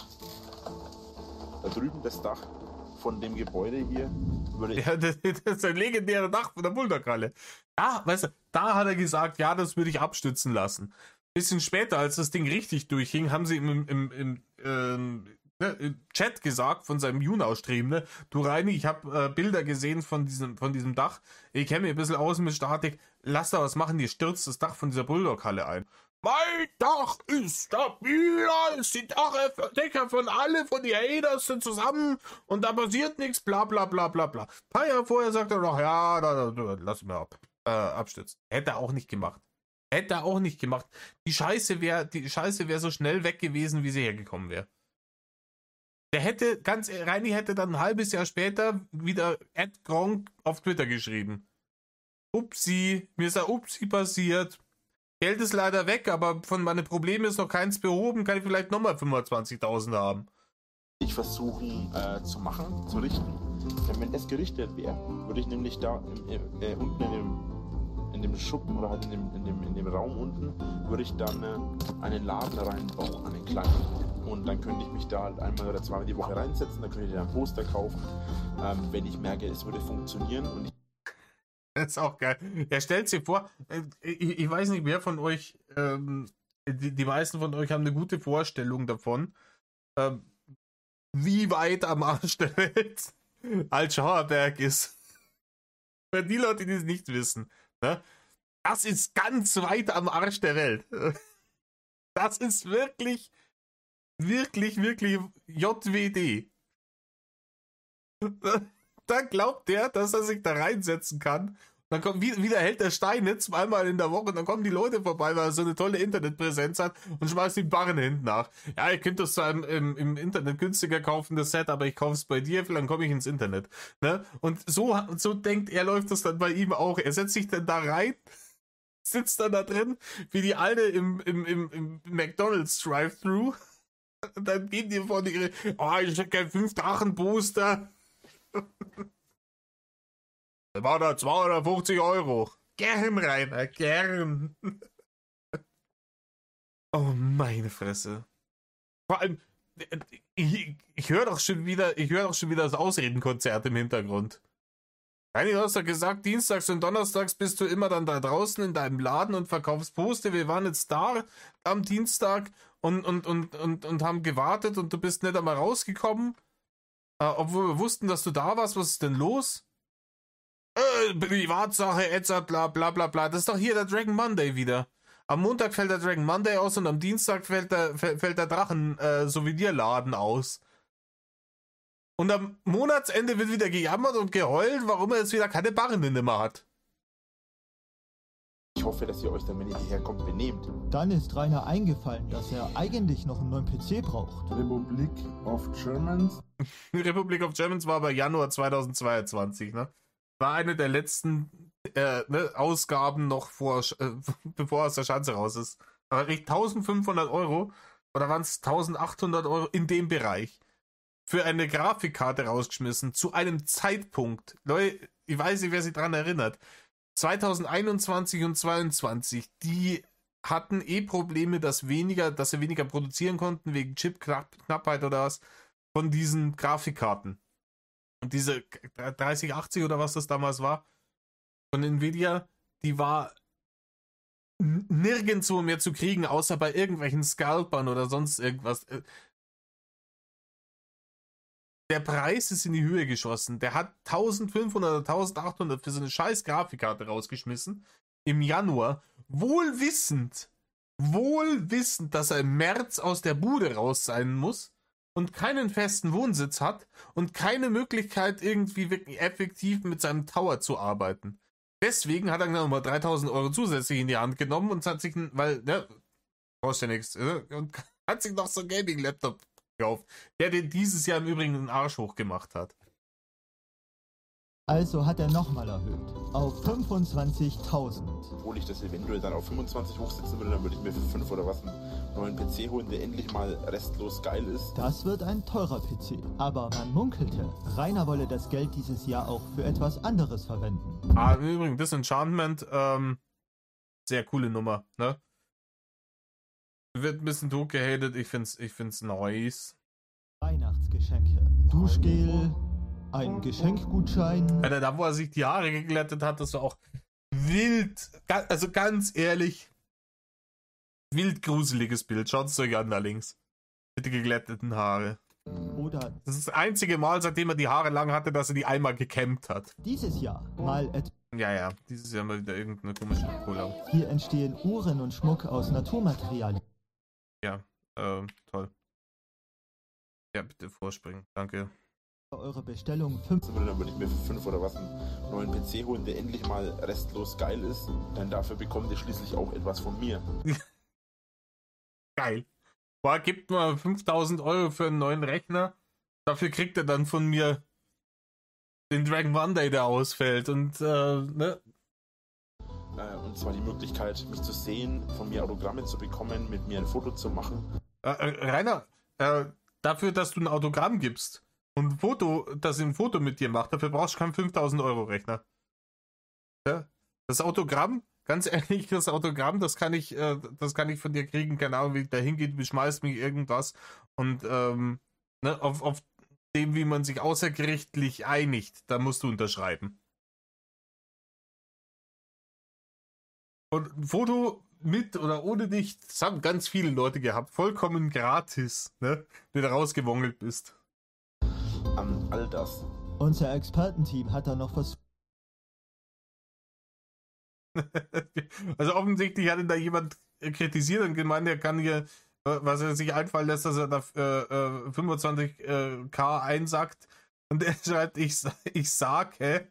Da drüben das Dach von dem Gebäude hier. Würde ich ja, das, das ist ein legendäres Dach von der Boulderkralle. Da, weißt du, da hat er gesagt, ja, das würde ich abstützen lassen. Bisschen später, als das Ding richtig durchging, haben sie im, im, im, ähm, ne, im Chat gesagt von seinem Junau-Stream, ne, du Reini, ich habe äh, Bilder gesehen von diesem, von diesem Dach. Ich kenne mich ein bisschen aus mit Statik. Lass da was machen, dir stürzt das Dach von dieser Bulldog-Halle ein. Mein Dach ist stabiler als die Dachdecker von alle von die Haters sind zusammen und da passiert nichts, bla bla bla bla bla. Ein paar Jahre vorher sagt er noch, ja, da, da, lass mir ab, äh, abstützen. Hätte er auch nicht gemacht. Hätte er auch nicht gemacht. Die Scheiße wäre, die Scheiße wäre so schnell weg gewesen, wie sie hergekommen wäre. Der hätte, ganz Reini hätte dann ein halbes Jahr später wieder at Gronk auf Twitter geschrieben. Upsi, mir ist ein Upsi passiert. Geld ist leider weg, aber von meinen Problemen ist noch keins behoben, kann ich vielleicht nochmal fünfundzwanzigtausend haben. Ich versuchen äh, zu machen, zu richten. Denn wenn es gerichtet wäre, würde ich nämlich da im, äh, unten in dem, in dem Schuppen oder halt in dem, in dem, in dem Raum unten, würde ich dann äh, einen Laden reinbauen, einen kleinen. Und dann könnte ich mich da halt einmal oder zweimal die Woche reinsetzen, dann könnte ich dann ein Poster kaufen, ähm, wenn ich merke, es würde funktionieren und ich das ist auch geil. Er stellt sich vor, ich, ich weiß nicht, wer von euch, ähm, die, die meisten von euch haben eine gute Vorstellung davon, ähm, wie weit am Arsch der Welt Altschauerberg ist. Für die Leute, die es nicht wissen. Ne? Das ist ganz weit am Arsch der Welt. Das ist wirklich, wirklich, wirklich J W D. Dann glaubt der, dass er sich da reinsetzen kann. Dann kommt wieder, wieder hält der Steine zweimal in der Woche und dann kommen die Leute vorbei, weil er so eine tolle Internetpräsenz hat und schmeißt die Barren hinten nach. Ja, ihr könnt das zwar im, im, im Internet günstiger kaufen, das Set, aber ich kaufe es bei dir, dann komme ich ins Internet. Ne? Und so, so denkt er, läuft das dann bei ihm auch. Er setzt sich dann da rein, sitzt dann da drin, wie die Alte im, im, im, im McDonald's Drive-Thru. Und dann gehen die vor ihre, oh, ich hätte kein fünf Drachen Booster. Da war da zweihundertfünfzig Euro. Gern, Rainer, gern. Oh, meine Fresse. Vor allem, ich, ich höre doch schon wieder, ich höre doch schon wieder das Ausredenkonzert im Hintergrund. Rainer, du hast doch gesagt, dienstags und donnerstags bist du immer dann da draußen in deinem Laden und verkaufst Poster. Wir waren jetzt da am Dienstag und, und, und, und, und haben gewartet und du bist nicht einmal rausgekommen. Äh, obwohl wir wussten, dass du da warst. Was ist denn los? Äh, Privatsache, Edzard, bla bla bla bla. Das ist doch hier der Dragon Monday wieder. Am Montag fällt der Dragon Monday aus und am Dienstag fällt der, fällt der Drachen äh, Souvenirladen aus. Und am Monatsende wird wieder gejammert und geheult, warum er jetzt wieder keine Barren mehr hat. Ich hoffe, dass ihr euch dann, wenn ihr hierher kommt, benehmt. Dann ist Rainer eingefallen, dass er eigentlich noch einen neuen P C braucht. Republic of Germans. Republic of Germans war aber Januar zweitausendzweiundzwanzig, ne? War eine der letzten äh, ne, Ausgaben noch vor, äh, bevor er aus der Schanze raus ist. Aber echt eintausendfünfhundert Euro oder waren es eintausendachthundert Euro in dem Bereich für eine Grafikkarte rausgeschmissen zu einem Zeitpunkt. Leute, ich weiß nicht, wer sich daran erinnert. zweitausendeinundzwanzig und zweiundzwanzig, die hatten eh Probleme, dass weniger, dass sie weniger produzieren konnten wegen Chipknappheit oder was von diesen Grafikkarten. Und diese dreißig achtzig oder was das damals war, von Nvidia, die war nirgendwo mehr zu kriegen, außer bei irgendwelchen Scalpern oder sonst irgendwas. Der Preis ist in die Höhe geschossen. Der hat eintausendfünfhundert oder eintausendachthundert für so eine scheiß Grafikkarte rausgeschmissen im Januar, wohl wissend, wohl wissend, dass er im März aus der Bude raus sein muss und keinen festen Wohnsitz hat und keine Möglichkeit, irgendwie wirklich effektiv mit seinem Tower zu arbeiten. Deswegen hat er dann nochmal dreitausend Euro zusätzlich in die Hand genommen und hat sich, weil, ne, brauchst ja nichts, und hat sich noch so einen Gaming-Laptop gekauft, der den dieses Jahr im Übrigen den Arsch hochgemacht hat. Also hat er nochmal erhöht auf fünfundzwanzigtausend. Obwohl ich das eventuell dann auf fünfundzwanzig hochsetzen würde, dann würde ich mir für fünf oder was einen neuen P C holen, der endlich mal restlos geil ist. Das wird ein teurer P C, aber man munkelte, Rainer wolle das Geld dieses Jahr auch für etwas anderes verwenden. Ah, im Übrigen, Disenchantment, ähm, sehr coole Nummer, ne? Wird ein bisschen tot gehatet, ich find's, ich find's nice. Weihnachtsgeschenke, Duschgel, ein Geschenkgutschein. Alter, da wo er sich die Haare geglättet hat, das war auch wild, also ganz ehrlich, wild gruseliges Bild. Schaut es euch an da links. Mit den geglätteten Haare. Oder das ist das einzige Mal, seitdem er die Haare lang hatte, dass er die einmal gekämmt hat. Dieses Jahr mal etwas. Ja, ja, dieses Jahr mal wieder irgendeine komische Kohle. Hier entstehen Uhren und Schmuck aus Naturmaterialien. Ja, äh, toll. Ja, bitte vorspringen, danke. Eure Bestellung fünf. Dann würde ich mir für fünf oder was einen neuen P C holen, der endlich mal restlos geil ist. Denn dafür bekommt ihr schließlich auch etwas von mir. Geil. Boah, gibt mal fünftausend Euro für einen neuen Rechner. Dafür kriegt er dann von mir den Dragon Monday, der ausfällt. Und, äh, ne? Und zwar die Möglichkeit, mich zu sehen, von mir Autogramme zu bekommen, mit mir ein Foto zu machen. Äh, äh, Rainer, äh, dafür, dass du ein Autogramm gibst und ein Foto, dass ein Foto mit dir macht, dafür brauchst du keinen fünftausend Euro Rechner. Ja? Das Autogramm, ganz ehrlich, das Autogramm, das kann ich, äh, das kann ich von dir kriegen, keine Ahnung, wie ich da hingehe, beschmeißt mich irgendwas und ähm, ne, auf, auf dem, wie man sich außergerichtlich einigt, da musst du unterschreiben. Und ein Foto mit oder ohne dich, das haben ganz viele Leute gehabt, vollkommen gratis, ne, wenn du rausgewongelt bist. An all das. Unser Expertenteam hat da noch was. Also offensichtlich hat ihn da jemand kritisiert und gemeint, er kann hier, was er sich einfallen lässt, dass er da äh, fünfundzwanzig K einsackt, Und er schreibt, ich, ich sage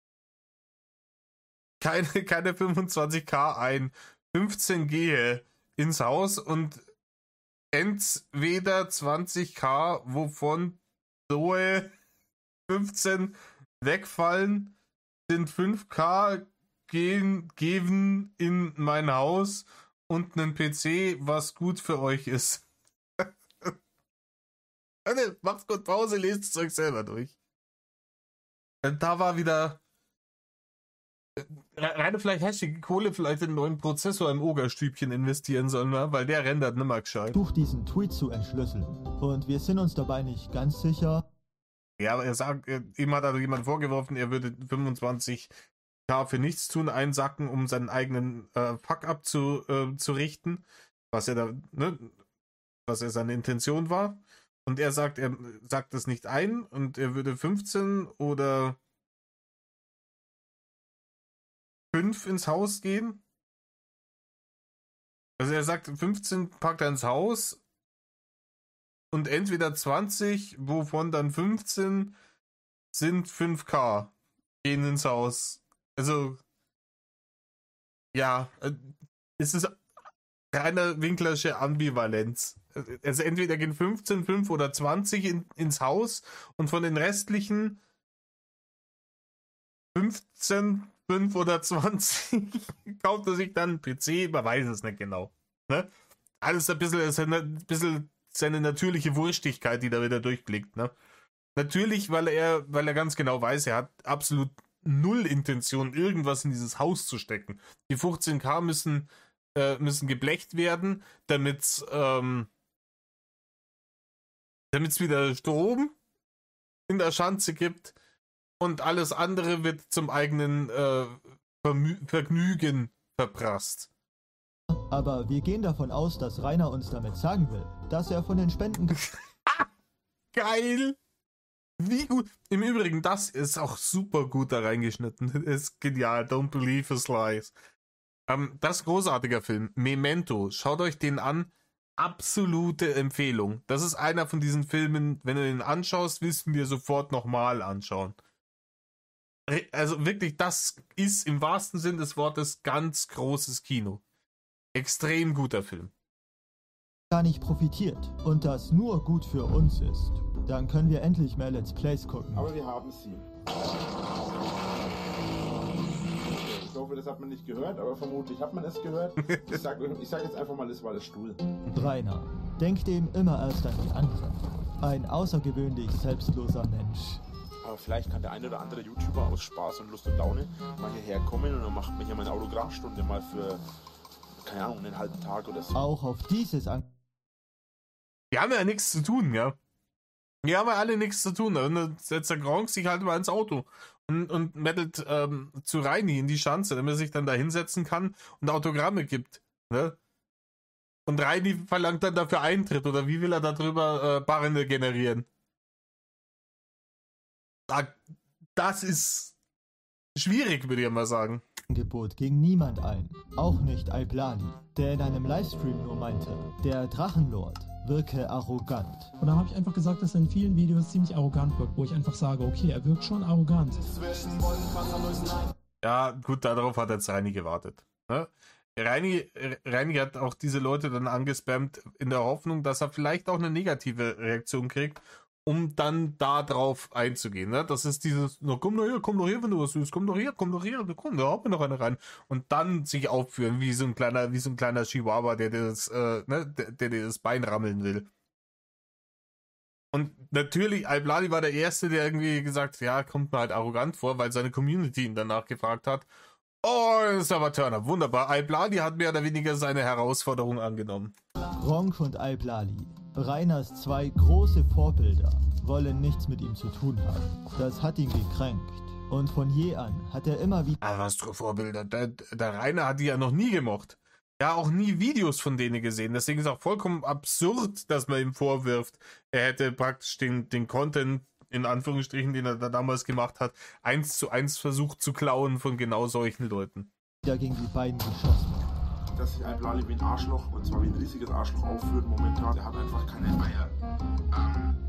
keine, keine fünfundzwanzig K ein, fünfzehn gehe ins Haus und entweder zwanzig K, wovon so fünfzehn wegfallen, sind fünf K gehen, geben in mein Haus und einen P C, was gut für euch ist. Also, macht gut Pause, lest es euch selber durch. Da war wieder reine vielleicht hässliche Kohle, vielleicht in einen neuen Prozessor im Ogerstübchen investieren sollen, weil der rendert nimmer gescheit. Versuch diesen Tweet zu entschlüsseln. Und wir sind uns dabei nicht ganz sicher. Ja, aber er sagt, ihm hat also jemand vorgeworfen, er würde fünfundzwanzig K für nichts tun, einsacken, um seinen eigenen äh, Fuck-up zu, äh, zu richten, was er da, ne, was er seine Intention war. Und er sagt, er sagt das nicht ein und er würde fünfzehn oder fünf ins Haus gehen. Also er sagt, fünfzehn packt er ins Haus und entweder zwanzig, wovon dann fünfzehn sind fünf K, gehen ins Haus. Also, ja, es ist reine Winklersche Ambivalenz. Also entweder gehen fünfzehn, fünf oder zwanzig in, ins Haus und von den restlichen fünfzehn, fünf oder zwanzig kauft er sich dann einen P C, man weiß es nicht genau. Ne? Alles ein bisschen, seine, ein bisschen seine natürliche Wurstigkeit, die da wieder durchblickt. Ne? Natürlich, weil er, weil er ganz genau weiß, er hat absolut null Intention, irgendwas in dieses Haus zu stecken. Die fünfzehn K müssen, äh, müssen geblecht werden, damit ähm, damit es wieder Strom in der Schanze gibt und alles andere wird zum eigenen äh, Vergnügen verprasst. Aber wir gehen davon aus, dass Rainer uns damit sagen will, dass er von den Spenden... Geil! Wie gut. Im Übrigen, das ist auch super gut da reingeschnitten. Ist genial. Don't believe his lies. Ähm, das ist ein großartiger Film. Memento. Schaut euch den an. Absolute Empfehlung. Das ist einer von diesen Filmen, wenn du den anschaust, willst du dir sofort nochmal anschauen. Also wirklich, das ist im wahrsten Sinn des Wortes ganz großes Kino. Extrem guter Film. gar nicht profitiert und das nur gut für uns ist, dann können wir endlich mehr Let's Plays gucken. Aber wir haben sie. Ich hoffe, das hat man nicht gehört, aber vermutlich hat man es gehört. Ich sag, ich sag jetzt einfach mal, es war der Stuhl. Rainer, denk dem immer erst an die anderen. Ein außergewöhnlich selbstloser Mensch. Aber vielleicht kann der eine oder andere YouTuber aus Spaß und Lust und Laune mal hierher kommen und dann macht mir hier meine Autogrammstunde mal für, keine Ahnung, einen halben Tag oder so. Auch auf dieses An Wir haben ja nichts zu tun, ja. Wir haben ja alle nichts zu tun. Und dann setzt der Gronk sich halt mal ins Auto und, und mettelt ähm, zu Reini in die Schanze, damit er sich dann da hinsetzen kann und Autogramme gibt. Ne? Und Reini verlangt dann dafür Eintritt, oder wie will er darüber äh, Barrende generieren? Das ist schwierig, würde ich mal sagen. Angebot ging niemand ein, auch nicht Alblali, der in einem Livestream nur meinte, der Drachenlord wirke arrogant. Und da habe ich einfach gesagt, dass er in vielen Videos ziemlich arrogant wirkt, wo ich einfach sage, okay, er wirkt schon arrogant. Ja, gut, darauf hat jetzt Reini gewartet. Ne? Reini, Reini hat auch diese Leute dann angespammt in der Hoffnung, dass er vielleicht auch eine negative Reaktion kriegt, um dann da drauf einzugehen. Ne? Das ist dieses, na, komm doch hier, komm doch hier, wenn du was willst, komm doch hier, komm doch hier, komm, da haut mir noch eine rein. Und dann sich aufführen, wie so ein kleiner, wie so ein kleiner Chihuahua, der dir das, äh, ne, der, der dir das Bein rammeln will. Und natürlich, Alblali war der Erste, der irgendwie gesagt hat, ja, kommt mir halt arrogant vor, weil seine Community ihn danach gefragt hat. Oh, das ist aber Turner, wunderbar. Alblali hat mehr oder weniger seine Herausforderung angenommen. Gronk und Alblali, Rainers zwei große Vorbilder, wollen nichts mit ihm zu tun haben. Das hat ihn gekränkt. Und von je an hat er immer wieder... Ah, was für Vorbilder. Der, der Rainer hat die ja noch nie gemocht. Ja, auch nie Videos von denen gesehen. Deswegen ist auch vollkommen absurd, dass man ihm vorwirft, er hätte praktisch den, den Content, in Anführungsstrichen, den er da damals gemacht hat, eins zu eins versucht zu klauen von genau solchen Leuten. wieder gegen die beiden geschossen. Dass sich Alblali wie ein Arschloch, und zwar wie ein riesiges Arschloch aufführt momentan, der hat einfach keine Eier. Ähm,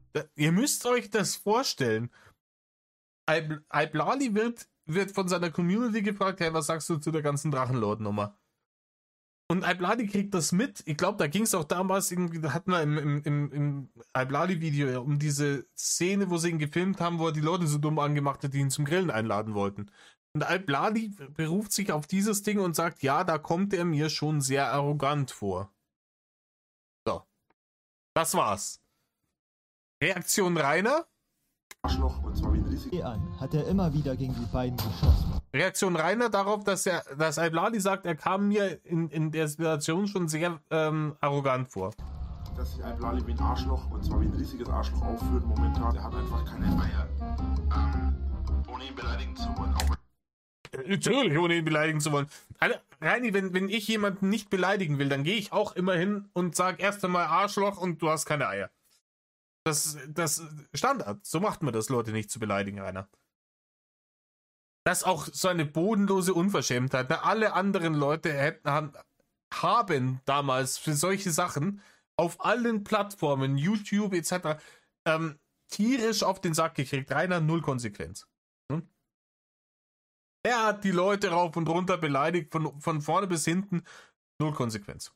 Da, ihr müsst euch das vorstellen. Iblali wird, wird von seiner Community gefragt, hey, was sagst du zu der ganzen Drachenlord-Nummer? Und Iblali kriegt das mit. Ich glaube, da ging es auch damals, irgendwie, da hatten wir im, im, im, im Iblali-Video um diese Szene, wo sie ihn gefilmt haben, wo er die Leute so dumm angemacht hat, die ihn zum Grillen einladen wollten. Und Iblali beruft sich auf dieses Ding und sagt, ja, da kommt er mir schon sehr arrogant vor. So. Das war's. Reaktion Rainer? Arschloch, und zwar wie ein riesiges. An hat er immer wieder gegen die beiden geschossen. Reaktion Rainer darauf, dass er, dass Iblali sagt, er kam mir in, in der Situation schon sehr ähm, arrogant vor. Dass sich Iblali wie ein Arschloch, und zwar wie ein riesiges Arschloch aufführt momentan. Der hat einfach keine Eier. Ähm, ohne ihn beleidigen zu wollen. Auch Natürlich, ohne ihn beleidigen zu wollen. Alter, Reini, wenn, wenn ich jemanden nicht beleidigen will, dann gehe ich auch immer hin und sage erst einmal Arschloch und du hast keine Eier. Das das Standard. So macht man das, Leute nicht zu beleidigen, Rainer. Das ist auch so eine bodenlose Unverschämtheit. Ne? Alle anderen Leute hätten, haben, haben damals für solche Sachen auf allen Plattformen, YouTube et cetera, ähm, tierisch auf den Sack gekriegt. Rainer, null Konsequenz. Hm? Er hat die Leute rauf und runter beleidigt, von, von vorne bis hinten, null Konsequenz.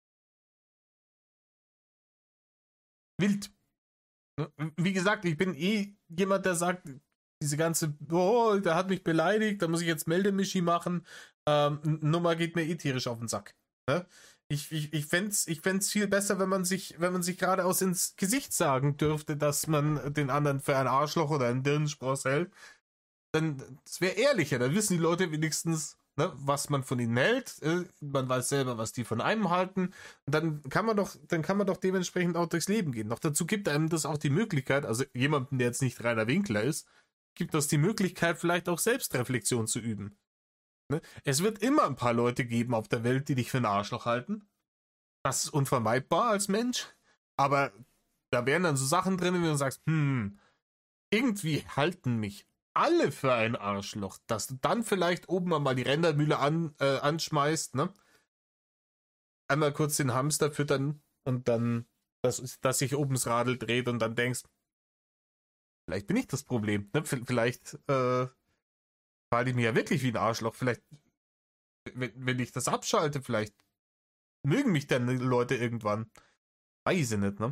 Wild. Wie gesagt, ich bin eh jemand, der sagt, diese ganze, oh, der hat mich beleidigt, da muss ich jetzt Meldemischi machen, ähm, Nummer geht mir eh tierisch auf den Sack. Ne? Ich, ich, ich fände es ich fänd's viel besser, wenn man sich, wenn man sich geradeaus ins Gesicht sagen dürfte, dass man den anderen für ein Arschloch oder einen Dirnspross hält. Dann, das wäre ehrlicher, dann wissen die Leute wenigstens, ne, was man von ihnen hält, man weiß selber, was die von einem halten, und dann kann man doch, dann kann man doch dementsprechend auch durchs Leben gehen. Noch dazu gibt einem das auch die Möglichkeit, also jemandem, der jetzt nicht Rainer Winkler ist, gibt das die Möglichkeit, vielleicht auch Selbstreflexion zu üben. Ne? Es wird immer ein paar Leute geben auf der Welt, die dich für ein Arschloch halten. Das ist unvermeidbar als Mensch, aber da wären dann so Sachen drin, wie du sagst, hm, irgendwie halten mich alle für ein Arschloch, dass du dann vielleicht oben mal die Rendermühle an, äh, anschmeißt, ne? Einmal kurz den Hamster füttern und dann, dass, dass sich oben das Radl dreht und dann denkst, vielleicht bin ich das Problem, ne? Vielleicht äh, verhalte ich mich ja wirklich wie ein Arschloch, vielleicht, wenn, wenn ich das abschalte, vielleicht mögen mich dann Leute irgendwann. Weiß ich nicht, ne?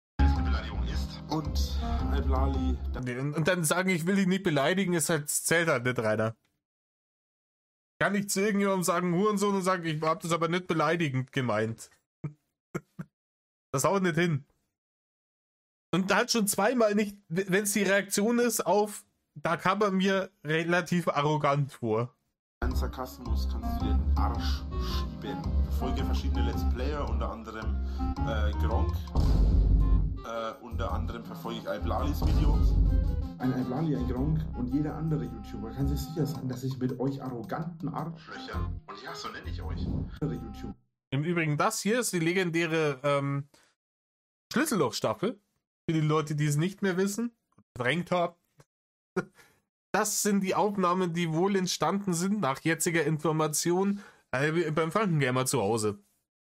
Und Iblali. Und dann sagen, ich will dich nicht beleidigen, ist halt, zählt halt nicht, Rainer. Kann ich zu irgendjemandem sagen, Hurensohn, und sagen, ich hab das aber nicht beleidigend gemeint. Das haut nicht hin. Und halt schon zweimal nicht, wenn es die Reaktion ist auf, da kam er mir relativ arrogant vor. Ein Sarkasmus kannst du dir in den Arsch schieben. Verfolge verschiedene Let's Player, unter anderem äh, Gronk. Uh, unter anderem verfolge ich Iblalis Videos. Ein Iblali, ein Gronk und jeder andere YouTuber kann sich sicher sein, dass ich mit euch arroganten Arschlöchern, und ja, so nenne ich euch, YouTube. Im Übrigen, das hier ist die legendäre ähm, Schlüsselloch-Staffel. Für die Leute, die es nicht mehr wissen, verdrängt haben. Das sind die Aufnahmen, die wohl entstanden sind, nach jetziger Information, äh, beim Frankengamer zu Hause.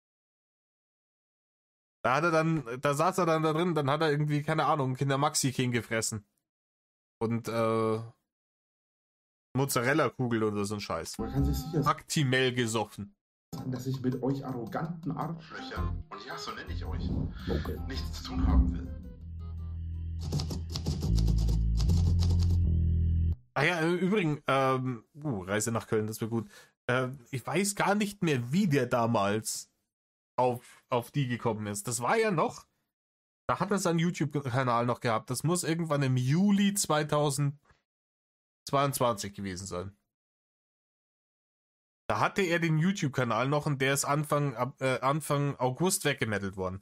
Da hat er dann, da saß er dann da drin, dann hat er irgendwie, keine Ahnung, Kinder Maxi-King gefressen. Und, äh, Mozzarella-Kugel oder so ein Scheiß. Man kann sich sicher sein, Actimel gesoffen. dass ich mit euch arroganten Arschlöchern, und ja, so nenne ich euch, okay, nichts zu tun haben will. Ah ja, im Übrigen, ähm, uh, Reise nach Köln, das wäre gut. Äh, ich weiß gar nicht mehr, wie der damals auf, auf die gekommen ist. Das war ja noch, da hat er seinen YouTube-Kanal noch gehabt. Das muss irgendwann im Juli zweitausendzweiundzwanzig gewesen sein. Da hatte er den YouTube-Kanal noch und der ist Anfang, äh, Anfang August weggemettelt worden.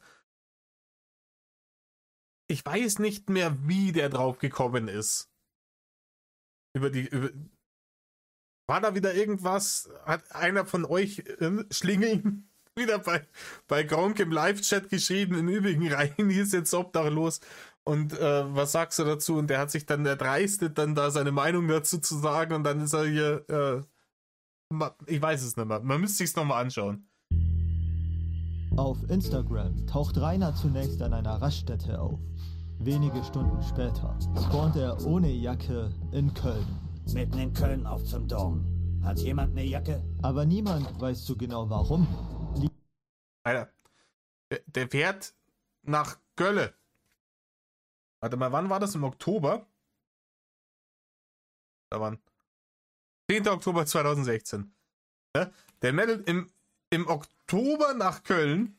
Ich weiß nicht mehr, wie der drauf gekommen ist. Über die, über, war da wieder irgendwas? Hat einer von euch äh, Schlingeln wieder bei, bei Gronk im Live-Chat geschrieben, im Übrigen, Reini ist jetzt obdachlos und äh, was sagst du dazu? Und der hat sich dann erdreistet, dann da seine Meinung dazu zu sagen und dann ist er hier, äh, ich weiß es nicht mehr, man müsste sich's nochmal anschauen. Auf Instagram taucht Rainer zunächst an einer Raststätte auf. Wenige Stunden später spawnt er ohne Jacke in Köln. Mitten in Köln auf zum Dom. Hat jemand eine Jacke? Aber niemand weiß so genau warum. Alter, der, der fährt nach Gölle. Warte mal, wann war das? Im Oktober? Da waren zehnter Oktober zweitausendsechzehn. Ja, der meldet im, im Oktober nach Köln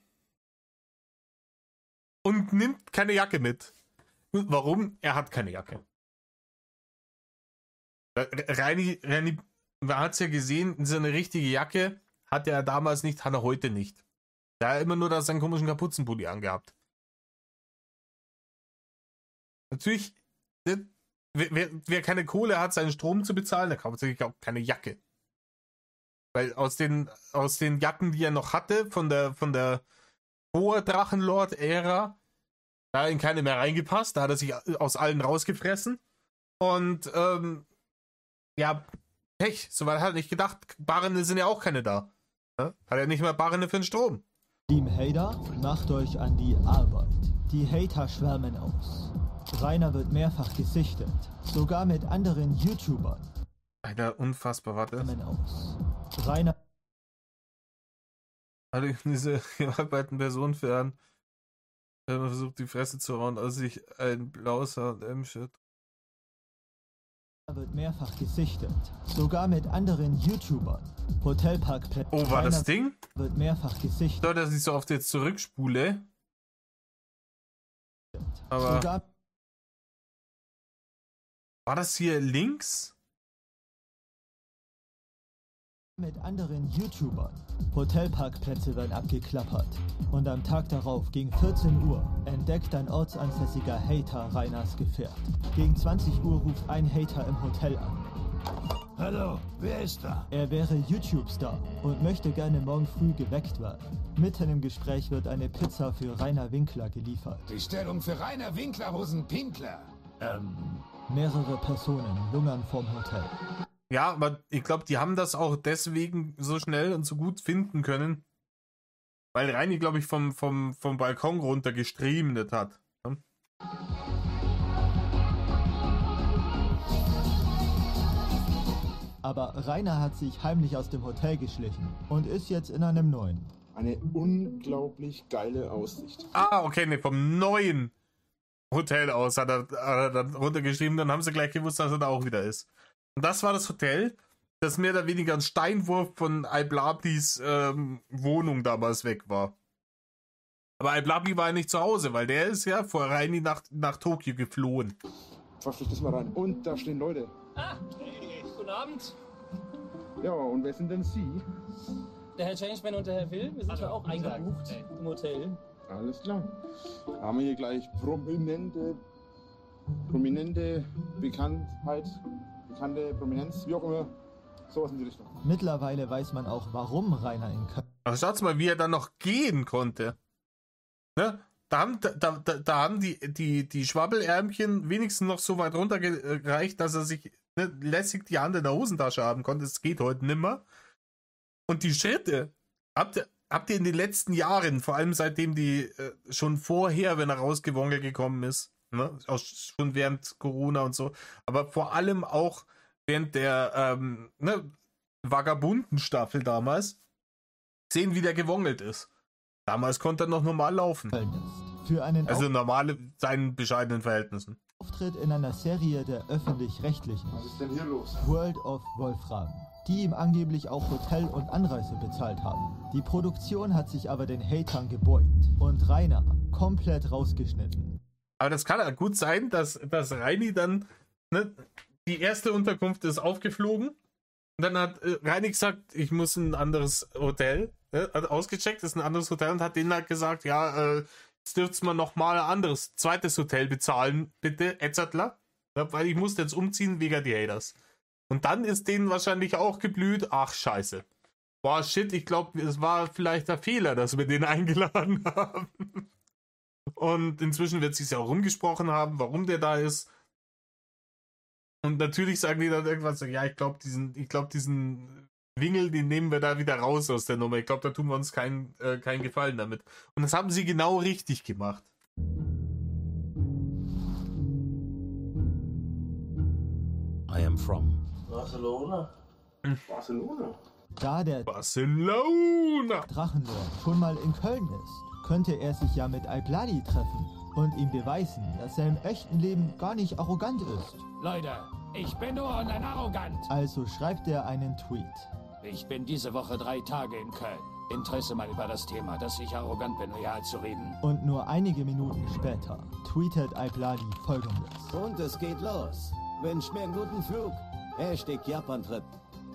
und nimmt keine Jacke mit. Warum? Er hat keine Jacke. Reini, Reini, man hat es ja gesehen, so eine richtige Jacke hatte er damals nicht, hat er heute nicht. Da hat er immer nur da seinen komischen Kapuzenpulli angehabt. Natürlich, wer, wer, wer keine Kohle hat, seinen Strom zu bezahlen, der kauft sich auch keine Jacke. Weil aus den, aus den Jacken, die er noch hatte, von der, von der Vor-Drachenlord-Ära, da hat ihn keine mehr reingepasst, da hat er sich aus allen rausgefressen. Und, ähm, ja, Pech, soweit hat er nicht gedacht, Barrene sind ja auch keine da. Ja? Hat er nicht mehr Barrene für den Strom. Team Hater, macht euch an die Arbeit. Die Hater schwärmen aus. Rainer wird mehrfach gesichtet, sogar mit anderen YouTubern. Alter, unfassbar, warte. Aus. Rainer hat diese gewaltbereiten Person fern. Er versucht die Fresse zu hauen, als sich ein blaues H und M-Shirt. Wird mehrfach gesichtet, sogar mit anderen YouTubern. Hotelparkplätze. Oh, war das Ding? Wird mehrfach gesichtet. So, dass ich so oft jetzt zurückspule. Aber sogar war das hier links? Mit anderen YouTubern. Hotelparkplätze werden abgeklappert. Und am Tag darauf, gegen vierzehn Uhr, entdeckt ein ortsansässiger Hater Rainers Gefährt. Gegen zwanzig Uhr ruft ein Hater im Hotel an. Hallo, wer ist da? Er wäre YouTube-Star und möchte gerne morgen früh geweckt werden. Mitten im Gespräch wird eine Pizza für Rainer Winkler geliefert. Die Stellung für Rainer Winkler Hosenpinkler. Ähm, Mehrere Personen lungern vorm Hotel. Ja, aber ich glaube, die haben das auch deswegen so schnell und so gut finden können, weil Reini, glaube ich, vom, vom, vom Balkon runter gestreamt hat. Ja? Aber Rainer hat sich heimlich aus dem Hotel geschlichen und ist jetzt in einem neuen. Eine unglaublich geile Aussicht. Ah, okay, ne, vom neuen Hotel aus hat er, hat er dann runtergeschrieben, dann haben sie gleich gewusst, dass er da auch wieder ist. Und das war das Hotel, das mehr oder weniger ein Steinwurf von Al-Blablis ähm, Wohnung damals weg war. Aber Al-Blabli war ja nicht zu Hause, weil der ist ja vor Reini nach, nach Tokio geflohen. Verpflicht das mal rein. Und da stehen Leute. Ah, guten Abend. Ja, und wer sind denn Sie? Der Herr Changeman und der Herr Will, wir sind ja auch eingebucht hey. im Hotel. Alles klar. Da haben wir hier gleich prominente, prominente Bekanntheit, bekannte Prominenz, wie auch immer, sowas in die Richtung. Mittlerweile weiß man auch, warum Rainer in Köln... Aber schaut mal, wie er dann noch gehen konnte. Ne? Da haben, da, da, da haben die, die, die Schwabbelärmchen wenigstens noch so weit runtergereicht, dass er sich ne, lässig die Hand in der Hosentasche haben konnte. Das geht heute nimmer. Und die Schritte, habt ihr, habt ihr in den letzten Jahren, vor allem seitdem die äh, schon vorher, wenn er rausgewongelt gekommen ist, ne, auch schon während Corona und so, aber vor allem auch während der ähm, ne, Vagabunden-Staffel damals, sehen, wie der gewongelt ist. Damals konnte er noch normal laufen. Für einen also normale, seinen bescheidenen Verhältnissen. Auftritt in einer Serie der Öffentlich-Rechtlichen. Was ist denn hier los? World of Wolfram, die ihm angeblich auch Hotel und Anreise bezahlt haben. Die Produktion hat sich aber den Hatern gebeugt und Rainer komplett rausgeschnitten. Aber das kann ja gut sein, dass, dass Reini dann, ne, die erste Unterkunft ist aufgeflogen und dann hat äh, Reini gesagt, ich muss ein anderes Hotel, ne, hat ausgecheckt, ist ein anderes Hotel und hat denen halt gesagt, ja, äh, jetzt dürft ihr noch mal ein anderes, zweites Hotel bezahlen, bitte, Etzertler, ne, weil ich muss jetzt umziehen wegen die Haters. Und dann ist denen wahrscheinlich auch geblüht, ach scheiße. Boah, shit, ich glaube, es war vielleicht ein Fehler, dass wir den eingeladen haben. Und inzwischen wird sich ja auch rumgesprochen haben, warum der da ist. Und natürlich sagen die dann irgendwas so, ja, ich glaube, diesen, ich glaube, diesen Wingel, den nehmen wir da wieder raus aus der Nummer. Ich glaube, da tun wir uns keinen äh, keinen Gefallen damit. Und das haben sie genau richtig gemacht. I am from Barcelona. Barcelona. Da der Barcelona! Drachenlord schon mal in Köln ist, könnte er sich ja mit Al-Blali treffen und ihm beweisen, dass er im echten Leben gar nicht arrogant ist. Leute, ich bin nur online arrogant. Also schreibt er einen Tweet. Ich bin diese Woche drei Tage in Köln. Interesse mal über das Thema, dass ich arrogant bin, real zu reden. Und nur einige Minuten später tweetet Al-Blali folgendes. Und es geht los. Wünsch mir einen guten Flug. Hashtag Japan-Trip.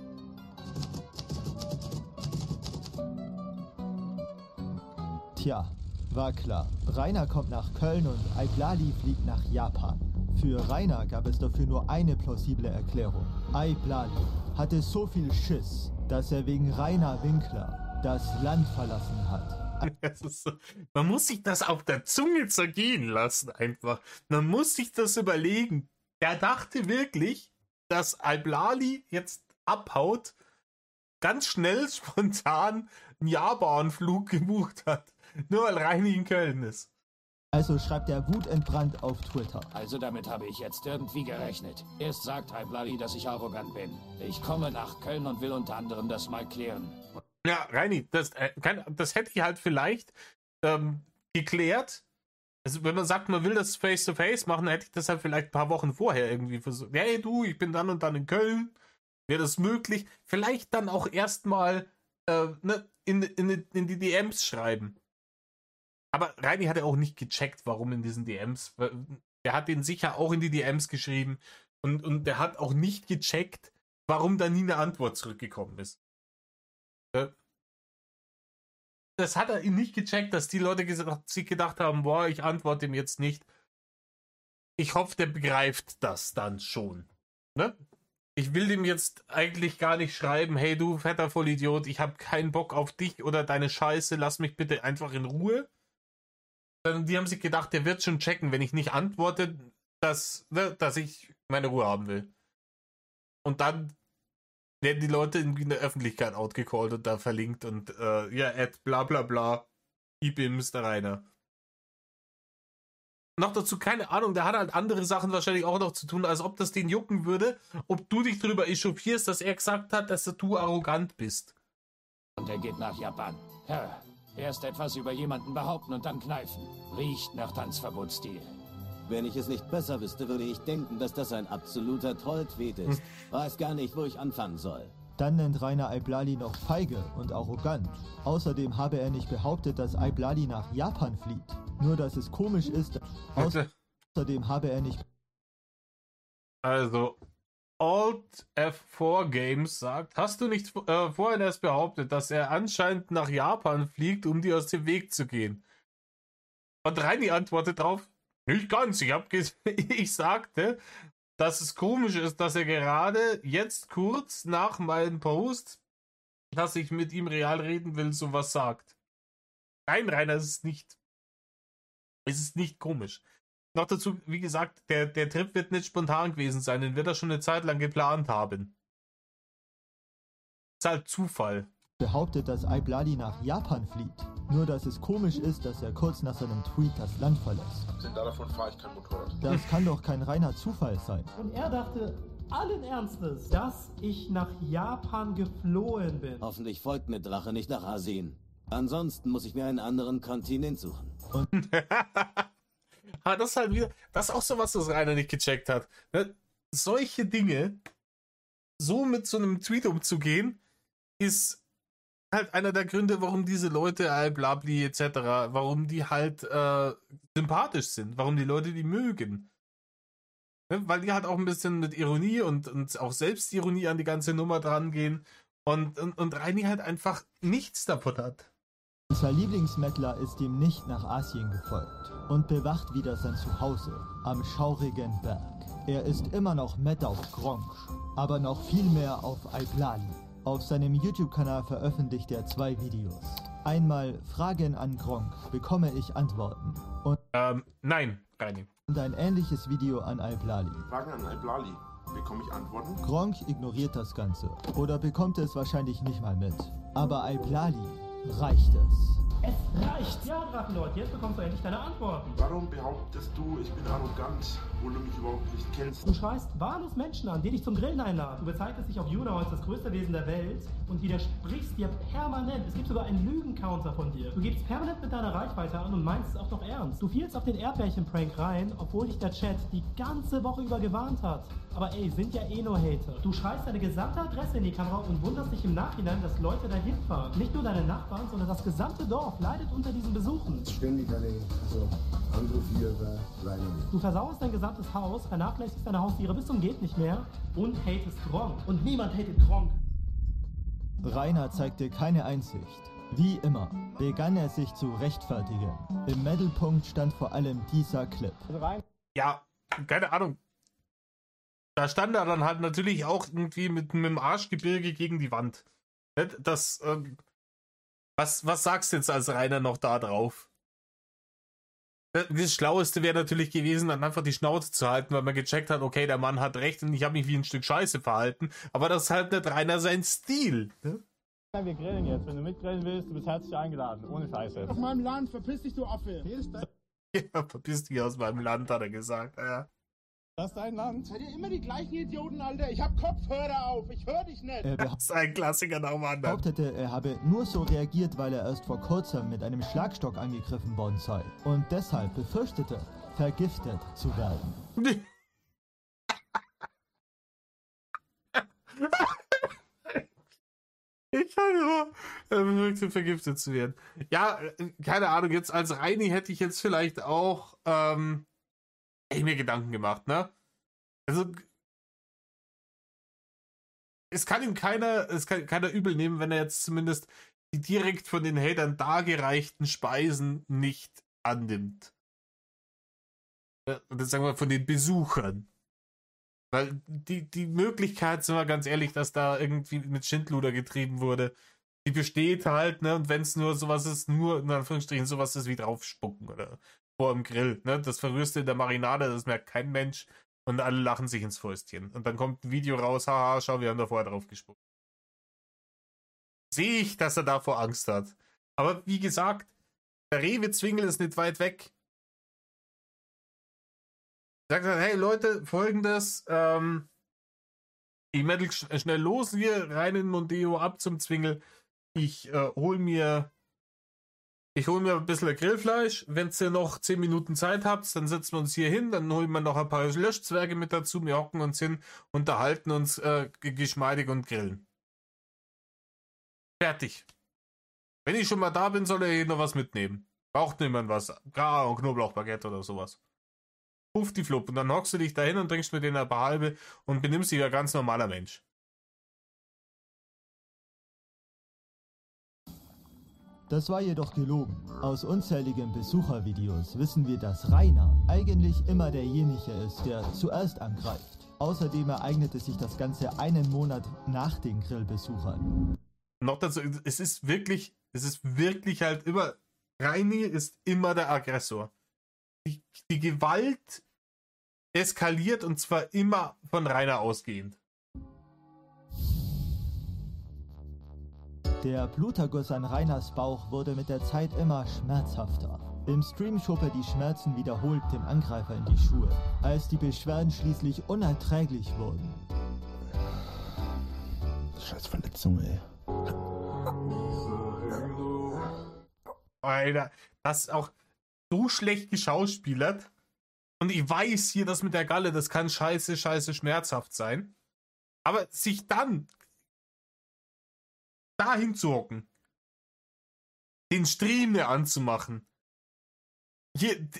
Tja, war klar. Rainer kommt nach Köln und Al-Blali fliegt nach Japan. Für Rainer gab es dafür nur eine plausible Erklärung. Al-Blali hatte so viel Schiss, dass er wegen Rainer Winkler das Land verlassen hat. Das ist so, man muss sich das auf der Zunge zergehen lassen einfach. Man muss sich das überlegen. Der dachte wirklich, dass Al-Blali jetzt abhaut, ganz schnell, spontan einen Japan-Flug gebucht hat. Nur weil Reini in Köln ist. Also schreibt er wutentbrannt auf Twitter. Also damit habe ich jetzt irgendwie gerechnet. Erst sagt Al-Blali, dass ich arrogant bin. Ich komme nach Köln und will unter anderem das mal klären. Ja, Reini, das, äh, kann, das hätte ich halt vielleicht ähm, geklärt. Also wenn man sagt, man will das Face-to-Face machen, hätte ich das halt vielleicht ein paar Wochen vorher irgendwie versucht. Hey du, ich bin dann und dann in Köln. Wäre das möglich? Vielleicht dann auch erstmal äh, ne, in, in, in die D Ms schreiben. Aber Reini hat ja auch nicht gecheckt, warum in diesen D Ms. Der hat den sicher auch in die D Ms geschrieben. Und, und der hat auch nicht gecheckt, warum da nie eine Antwort zurückgekommen ist. Das hat er nicht gecheckt, dass die Leute gesagt, sich gedacht haben, boah, ich antworte ihm jetzt nicht. Ich hoffe, der begreift das dann schon. Ne? Ich will dem jetzt eigentlich gar nicht schreiben, hey du fetter Vollidiot, ich habe keinen Bock auf dich oder deine Scheiße, lass mich bitte einfach in Ruhe. Die haben sich gedacht, der wird schon checken, wenn ich nicht antworte, dass, ne, dass ich meine Ruhe haben will. Und dann werden die Leute irgendwie in der Öffentlichkeit outgecallt und da verlinkt und äh, ja, Ad, bla bla bla, ich bin Mister Rainer. Noch dazu, keine Ahnung, der hat halt andere Sachen wahrscheinlich auch noch zu tun, als ob das den jucken würde, ob du dich darüber echauffierst, dass er gesagt hat, dass du arrogant bist. Und er geht nach Japan. Ja, erst etwas über jemanden behaupten und dann kneifen. Riecht nach Tanzverbotsstil. Wenn ich es nicht besser wüsste, würde ich denken, dass das ein absoluter Trolltweet ist. Weiß gar nicht, wo ich anfangen soll. Dann nennt Rainer Al-Blali noch feige und arrogant. Außerdem habe er nicht behauptet, dass Al-Blali nach Japan fliegt. Nur, dass es komisch ist. Außerdem habe er nicht... Also, Alt F vier Games sagt, hast du nicht äh, vorhin erst behauptet, dass er anscheinend nach Japan fliegt, um dir aus dem Weg zu gehen? Und Reini antwortet drauf, nicht ganz, ich, hab ich sagte, dass es komisch ist, dass er gerade jetzt kurz nach meinem Post, dass ich mit ihm real reden will, sowas sagt. Nein, Rainer, es ist nicht. Es ist nicht komisch. Noch dazu, wie gesagt, der, der Trip wird nicht spontan gewesen sein, den wird er schon eine Zeit lang geplant haben. Ist halt Zufall. Behauptet, dass Al-Blali nach Japan fliegt. Nur, dass es komisch ist, dass er kurz nach seinem Tweet das Land verlässt. Denn davon fahre ich kein Motorrad. Das kann doch kein reiner Zufall sein. Und er dachte allen Ernstes, dass ich nach Japan geflohen bin. Hoffentlich folgt mir Drache nicht nach Asien. Ansonsten muss ich mir einen anderen Kontinent suchen. Und das ist halt wieder, das ist auch sowas, was Rainer nicht gecheckt hat. Ne? Solche Dinge, so mit so einem Tweet umzugehen, ist halt einer der Gründe, warum diese Leute, Al-Blali et cetera, warum die halt äh, sympathisch sind, warum die Leute die mögen. Ne? Weil die halt auch ein bisschen mit Ironie und, und auch Selbstironie an die ganze Nummer dran gehen und, und, und Reini halt einfach nichts davon hat. Unser Lieblingsmettler ist ihm nicht nach Asien gefolgt und bewacht wieder sein Zuhause am schaurigen Berg. Er ist immer noch Mett auf Gronkh, aber noch viel mehr auf Al-Blali. Auf seinem YouTube-Kanal veröffentlicht er zwei Videos. Einmal Fragen an Gronkh, bekomme ich Antworten? Und ähm, nein, Reini. Und ein ähnliches Video an Al-Blali. Fragen an Al-Blali, bekomme ich Antworten? Gronkh ignoriert das Ganze oder bekommt es wahrscheinlich nicht mal mit. Aber Al-Blali reicht es. Es reicht! Ja, Drachenlord, jetzt bekommst du endlich deine Antworten. Warum behauptest du, ich bin arrogant? obwohl du mich überhaupt nicht kennst. Du schreist wahllos Menschen an, die dich zum Grillen einladen. Du bezeichnest dich auf YouNow als das größte Wesen der Welt und widersprichst dir permanent. Es gibt sogar einen Lügencounter von dir. Du gibst permanent mit deiner Reichweite an und meinst es auch noch ernst. Du fielst auf den Erdbärchen-Prank rein, obwohl dich der Chat die ganze Woche über gewarnt hat. Aber ey, sind ja eh nur Hater. Du schreist deine gesamte Adresse in die Kamera und wunderst dich im Nachhinein, dass Leute dahin fahren. Nicht nur deine Nachbarn, sondern das gesamte Dorf leidet unter diesen Besuchen. Ständig eine also Anruf hier über Reine. Du versauerst dein gesamtes Haus, vernachlässigst deine Haustiere bis zum geht nicht mehr und hatest Gronkh. Und niemand hatet Gronkh. Rainer zeigte keine Einsicht. Wie immer begann er sich zu rechtfertigen. Im Mittelpunkt stand vor allem dieser Clip. Ja, keine Ahnung. Da stand er dann halt natürlich auch irgendwie mit, mit dem Arschgebirge gegen die Wand. Das, ähm, was, was sagst du jetzt als Rainer noch da drauf? Das Schlaueste wäre natürlich gewesen, dann einfach die Schnauze zu halten, weil man gecheckt hat, okay, der Mann hat recht und ich habe mich wie ein Stück Scheiße verhalten. Aber das ist halt nicht Rainer sein Stil. Ne? Wir grillen jetzt. Wenn du mitgrillen willst, du bist herzlich eingeladen. Ohne Scheiße. Aus meinem Land, verpiss dich, du Affe. Hier ist ja, verpiss dich aus meinem Land, hat er gesagt. Ja. Das ist dein Land. Seid ihr immer die gleichen Idioten, Alter? Ich hab Kopfhörer auf. Ich höre dich nicht. Er das ist ein Klassiker nach dem anderen. behauptete, er habe nur so reagiert, weil er erst vor kurzem mit einem Schlagstock angegriffen worden sei. Und deshalb befürchtete, vergiftet zu werden. Ich hatte befürchtet, vergiftet zu werden. Ja, keine Ahnung, jetzt als Reini hätte ich jetzt vielleicht auch ähm, hätte ich mir Gedanken gemacht, ne? Also es kann ihm keiner, es kann keiner übel nehmen, wenn er jetzt zumindest die direkt von den Hatern dargereichten Speisen nicht annimmt. Und das sagen wir von den Besuchern. Weil die, die Möglichkeit, sind wir ganz ehrlich, dass da irgendwie mit Schindluder getrieben wurde, die besteht halt, ne? Und wenn es nur sowas ist, nur in Anführungsstrichen sowas ist wie draufspucken oder vor dem Grill, ne? Das verrührst du in der Marinade, das merkt kein Mensch und alle lachen sich ins Fäustchen. Und dann kommt ein Video raus, haha, schau, wir haben da vorher drauf gespuckt. Sehe ich, dass er davor Angst hat. Aber wie gesagt, der Rewe-Zwingel ist nicht weit weg. Sagt er, hey Leute, folgendes, ähm, ich meddel sch schnell los hier, rein in Mondeo, ab zum Zwingel. Ich äh, hol mir, ich hol mir ein bisschen Grillfleisch. Wenn ihr noch zehn Minuten Zeit habt, dann setzen wir uns hier hin, dann holen wir noch ein paar Löschzwerge mit dazu, wir hocken uns hin, unterhalten uns äh, geschmeidig und grillen. Fertig. Wenn ich schon mal da bin, soll er hier noch was mitnehmen. Braucht niemand was. Gar ein Knoblauchbaguette oder sowas. Puff die Flupp und dann hockst du dich dahin und trinkst mit denen ein paar halbe und benimmst dich wie ein ganz normaler Mensch. Das war jedoch gelogen. Aus unzähligen Besuchervideos wissen wir, dass Rainer eigentlich immer derjenige ist, der zuerst angreift. Außerdem ereignete sich das Ganze einen Monat nach den Grillbesuchern. Noch dazu, es ist wirklich, es ist wirklich halt immer, Reini ist immer der Aggressor. Die, die Gewalt eskaliert und zwar immer von Rainer ausgehend. Der Bluterguss an Rainers Bauch wurde mit der Zeit immer schmerzhafter. Im Stream schob er die Schmerzen wiederholt dem Angreifer in die Schuhe, als die Beschwerden schließlich unerträglich wurden. Scheiß Verletzung, ey. Alter, das ist auch so schlecht geschauspielert. Und ich weiß hier, das mit der Galle, das kann scheiße, scheiße schmerzhaft sein. Aber sich dann dahin zu hocken, den Stream anzumachen, hier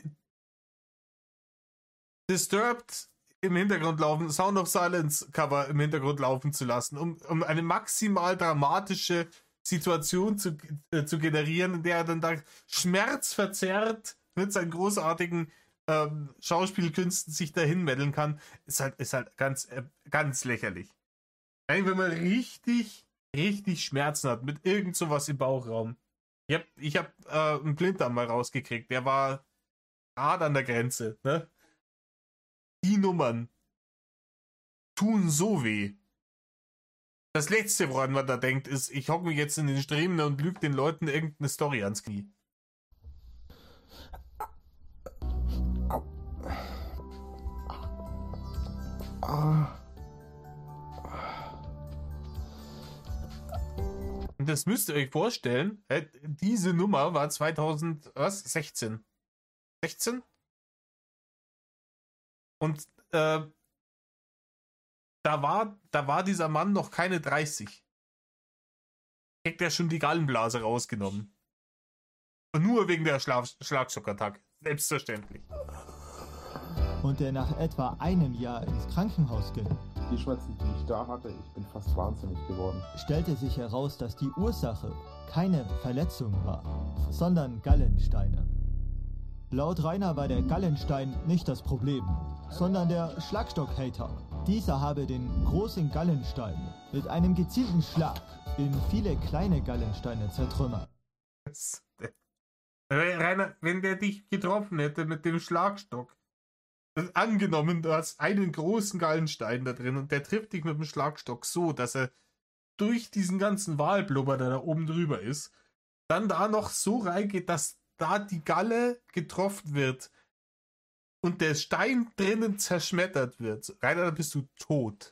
Disturbed im Hintergrund laufen, Sound of Silence Cover im Hintergrund laufen zu lassen, um, um eine maximal dramatische Situation zu, äh, zu generieren, in der er dann da schmerzverzerrt mit seinen großartigen ähm, Schauspielkünsten sich dahin meddeln kann, ist halt, ist halt ganz, äh, ganz lächerlich. Wenn man richtig, richtig Schmerzen hat mit irgend sowas im Bauchraum. Ich hab, ich hab äh, einen Blinddarm mal rausgekriegt, der war hart an der Grenze, ne? Die Nummern tun so weh. Das Letzte, woran man da denkt, ist, ich hocke mich jetzt in den Stream und lüge den Leuten irgendeine Story ans Knie. Ah. Und das müsst ihr euch vorstellen, diese Nummer war zweitausendsechzehn. sechzehn? Und äh, da, war, da war dieser Mann noch keine dreißig. Kriegt er schon die Gallenblase rausgenommen. Und nur wegen der Schlag Schlagstockattacke. Selbstverständlich. Und der nach etwa einem Jahr ins Krankenhaus ging. Die Schmerzen, die ich da hatte, ich bin fast wahnsinnig geworden. Stellte sich heraus, dass die Ursache keine Verletzung war, sondern Gallensteine. Laut Rainer war der Gallenstein nicht das Problem, sondern der Schlagstock-Hater. Dieser habe den großen Gallenstein mit einem gezielten Schlag in viele kleine Gallensteine zertrümmert. Rainer, wenn der dich getroffen hätte mit dem Schlagstock, angenommen, du hast einen großen Gallenstein da drin und der trifft dich mit dem Schlagstock so, dass er durch diesen ganzen Walblubber, der da oben drüber ist, dann da noch so reingeht, dass da die Galle getroffen wird und der Stein drinnen zerschmettert wird. Rainer, dann bist du tot.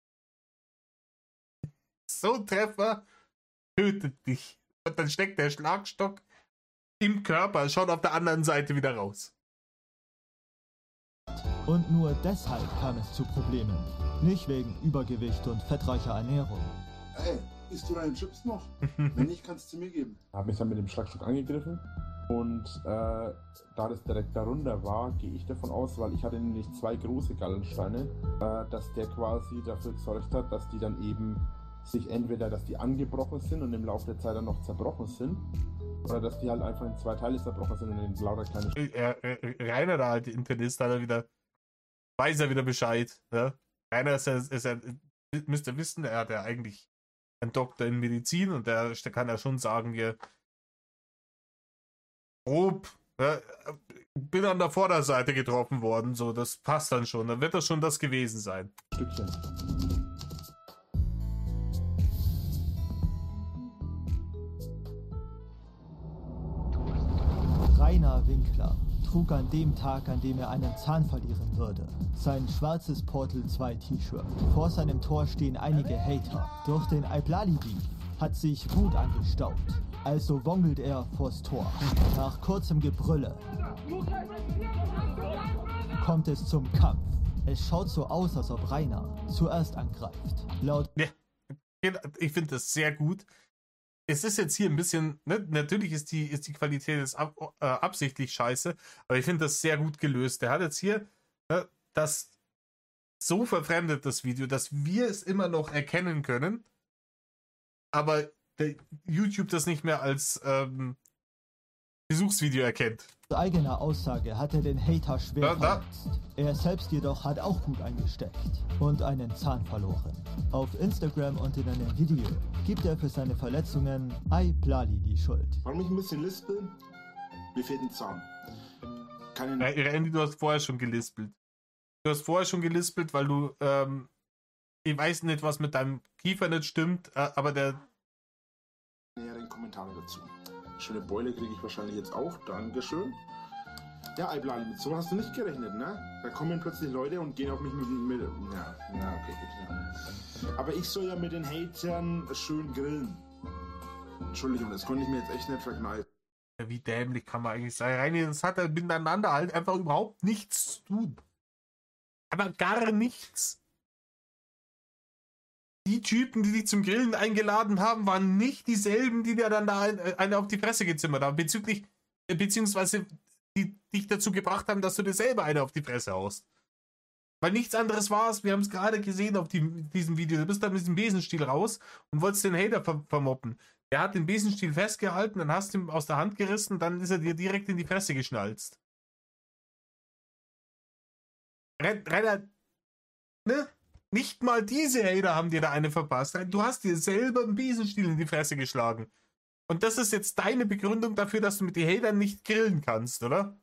So ein Treffer tötet dich. Und dann steckt der Schlagstock im Körper, schaut auf der anderen Seite wieder raus. Und nur deshalb kam es zu Problemen. Nicht wegen Übergewicht und fettreicher Ernährung. Ey, isst du deine Chips noch? Wenn nicht, kannst du mir geben. Habe mich dann mit dem Schlagstock angegriffen. Und äh, da das direkt darunter war, gehe ich davon aus, weil ich hatte nämlich zwei große Gallensteine, äh, dass der quasi dafür gesorgt hat, dass die dann eben sich entweder, dass die angebrochen sind und im Laufe der Zeit dann noch zerbrochen sind, oder dass die halt einfach in zwei Teile zerbrochen sind und in lauter kleine... Äh, Rainer, der alte Internist, hat er wieder, weiß er wieder Bescheid. Ja? Rainer ist ja, ist ja, müsst ihr wissen, er hat ja eigentlich einen Doktor in Medizin und der, der kann ja schon sagen, wir grob, ja, bin an der Vorderseite getroffen worden, so, das passt dann schon, dann wird das schon das gewesen sein. Stückchen. Rainer Winkler trug an dem Tag, an dem er einen Zahn verlieren würde, sein schwarzes Portal zwei T-Shirt. Vor seinem Tor stehen einige Hater. Durch den Iblali-Beef hat sich Wut angestaut. Also wongelt er vors Tor. Nach kurzem Gebrülle kommt es zum Kampf. Es schaut so aus, als ob Rainer zuerst angreift. Laut... Ja, ich finde das sehr gut. Es ist jetzt hier ein bisschen, ne, natürlich ist die, ist die Qualität jetzt ab, äh, absichtlich scheiße, aber ich finde das sehr gut gelöst. Der hat jetzt hier ne, das so verfremdet, das Video, dass wir es immer noch erkennen können, aber der YouTube das nicht mehr als ähm, Besuchsvideo erkennt. Aus eigener Aussage hat er den Hater schwer da, da. verletzt. Er selbst jedoch hat auch gut eingesteckt und einen Zahn verloren. Auf Instagram und in einem Video gibt er für seine Verletzungen Iblali die Schuld. Warum ich ein bisschen lispeln? Mir fehlt ein Zahn. Keine ja, Randy, du hast vorher schon gelispelt. Du hast vorher schon gelispelt, weil du, ähm, ich weiß nicht, was mit deinem Kiefer nicht stimmt, äh, aber der... näheren Kommentare dazu. Schöne Beule kriege ich wahrscheinlich jetzt auch. Dankeschön. Ja, Iblali, mit so hast du nicht gerechnet, ne? Da kommen plötzlich Leute und gehen auf mich mit... mit ja, ja, okay, gut, ja. Aber ich soll ja mit den Hatern schön grillen. Entschuldigung, das konnte ich mir jetzt echt nicht verkneifen. Wie dämlich kann man eigentlich sein? Reini, das hat halt miteinander halt einfach überhaupt nichts zu tun. Aber gar nichts. Die Typen, die dich zum Grillen eingeladen haben, waren nicht dieselben, die dir dann da eine auf die Fresse gezimmert haben. Bezüglich, beziehungsweise die dich dazu gebracht haben, dass du dir selber eine auf die Fresse haust. Weil nichts anderes war es, wir haben es gerade gesehen auf die, diesem Video. Du bist da mit diesem Besenstiel raus und wolltest den Hater ver vermoppen. Der hat den Besenstiel festgehalten, dann hast du ihn aus der Hand gerissen, dann ist er dir direkt in die Fresse geschnalzt. Rainer, ne? Nicht mal diese Hater haben dir da eine verpasst. Du hast dir selber einen Besenstiel in die Fresse geschlagen. Und das ist jetzt deine Begründung dafür, dass du mit den Hatern nicht grillen kannst, oder?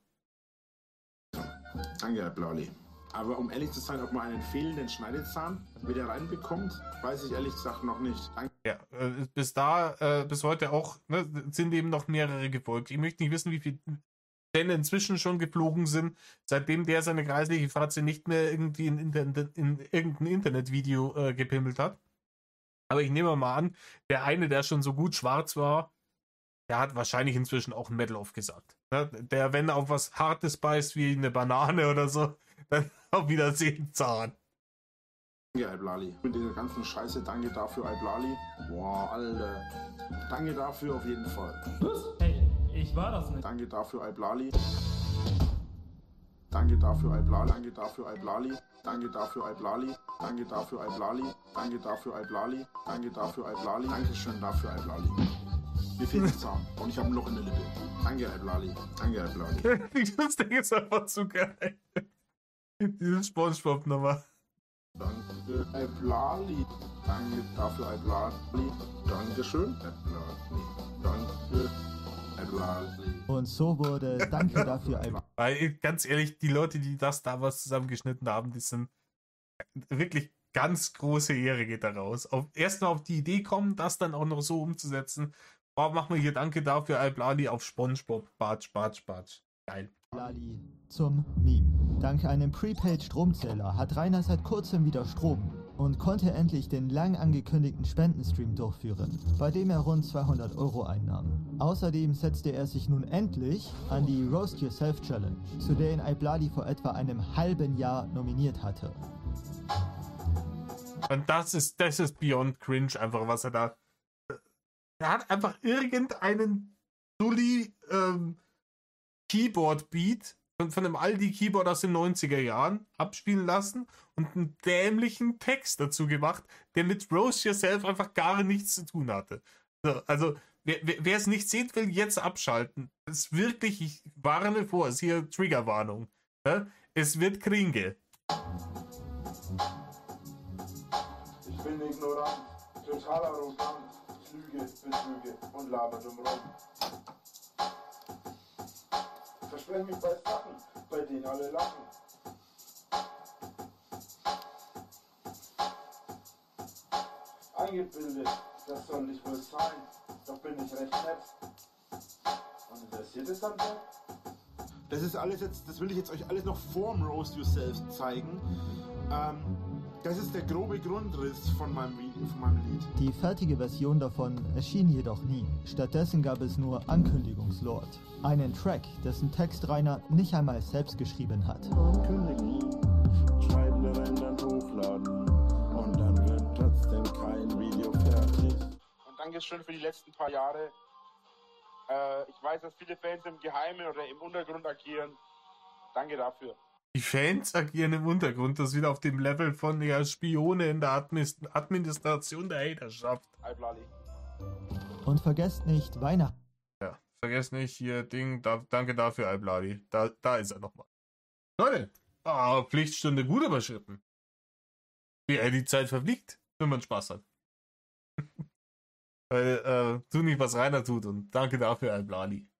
Danke, Herr Blauli. Aber um ehrlich zu sein, ob man einen fehlenden Schneidezahn wieder reinbekommt, weiß ich ehrlich gesagt noch nicht. Danke. Ja, äh, bis da, äh, bis heute auch, ne, sind eben noch mehrere gefolgt. Ich möchte nicht wissen, wie viel Stände inzwischen schon geflogen sind, seitdem der seine kreisliche Fratze nicht mehr irgendwie in, in, in irgendein Internetvideo äh, gepimmelt hat. Aber ich nehme mal an, der eine, der schon so gut schwarz war, der hat wahrscheinlich inzwischen auch Metal aufgesagt. Ne? Der, wenn er auf was Hartes beißt, wie eine Banane oder so, dann auf Wiedersehen, Zahn. Ja, Iblali. Mit dieser ganzen Scheiße, danke dafür, Iblali. Boah, Alter. Danke dafür auf jeden Fall. Was? Hey, ich war das nicht. Danke dafür, Iblali. Danke dafür, Iblali. Danke dafür, Iblali. Danke dafür, Iblali. Danke dafür, Iblali. Danke dafür, Iblali. Danke dafür, Iblali. Dankeschön dafür, Iblali. Mir fehlt ein Zahn und ich habe ein Loch in der Lippe. Danke, Iblali. Danke, Iblali. Das Ding ist einfach zu geil. Dieses Spongebob nochmal. Danke, Iblali. Danke dafür, Iblali. Dankeschön, Iblali. Danke, Iblali. Und so wurde Danke dafür, Iblali. Weil, ganz ehrlich, die Leute, die das da was zusammengeschnitten haben, die sind wirklich ganz große Ehre geht da raus. Auf, erst mal auf die Idee kommen, das dann auch noch so umzusetzen. Oh, machen wir hier Danke dafür, Iblali auf Spongebob. Batsch, batsch, batsch. Geil. Iblali zum Meme. Dank einem Prepaid-Stromzähler hat Rainer seit kurzem wieder Strom und konnte endlich den lang angekündigten Spendenstream durchführen, bei dem er rund zweihundert Euro einnahm. Außerdem setzte er sich nun endlich an die Roast Yourself Challenge, zu der ihn Iblali vor etwa einem halben Jahr nominiert hatte. Und das ist, das ist beyond cringe, einfach was er da... Er hat einfach irgendeinen Dulli ähm, Keyboard-Beat von, von einem Aldi-Keyboard aus den neunziger Jahren abspielen lassen und einen dämlichen Text dazu gemacht, der mit Roast Yourself einfach gar nichts zu tun hatte. So, also, wer, wer, wer es nicht sehen will, jetzt abschalten. Es ist wirklich, ich warne vor, es ist hier Triggerwarnung. Ja? Es wird Kringe. Ich bin ignorant, total arrogant, lüge, betrüge und laber dumm rum. Verspreche mich bei Sachen, bei denen alle lachen. Eingebildet, das soll ich wohl sein, doch bin ich recht nett. Und interessiert es dann wer? Das ist alles jetzt, das will ich jetzt euch alles noch vorm Roast Yourself zeigen. Ähm, das ist der grobe Grundriss von meinem, von meinem Lied. Die fertige Version davon erschien jedoch nie. Stattdessen gab es nur Ankündigungslord. Einen Track, dessen Text Rainer nicht einmal selbst geschrieben hat. Ankündigen, schreiben, wir werden dann hochladen und dann wird trotzdem kein Video fertig. Und Dankeschön für die letzten paar Jahre. Äh, ich weiß, dass viele Fans im Geheimen oder im Untergrund agieren. Danke dafür. Die Fans agieren im Untergrund, das ist wieder auf dem Level von ja, Spione in der Administ Administration der Haterschaft. Iblali. Und vergesst nicht Weihnachten. Ja, vergesst nicht hier Ding, da, danke dafür, Iblali. Da, da ist er nochmal. Leute, oh, Pflichtstunde gut überschritten. Wie er die Zeit verfliegt, wenn man Spaß hat. Weil, äh, tu nicht, was Rainer tut und danke dafür, Iblali.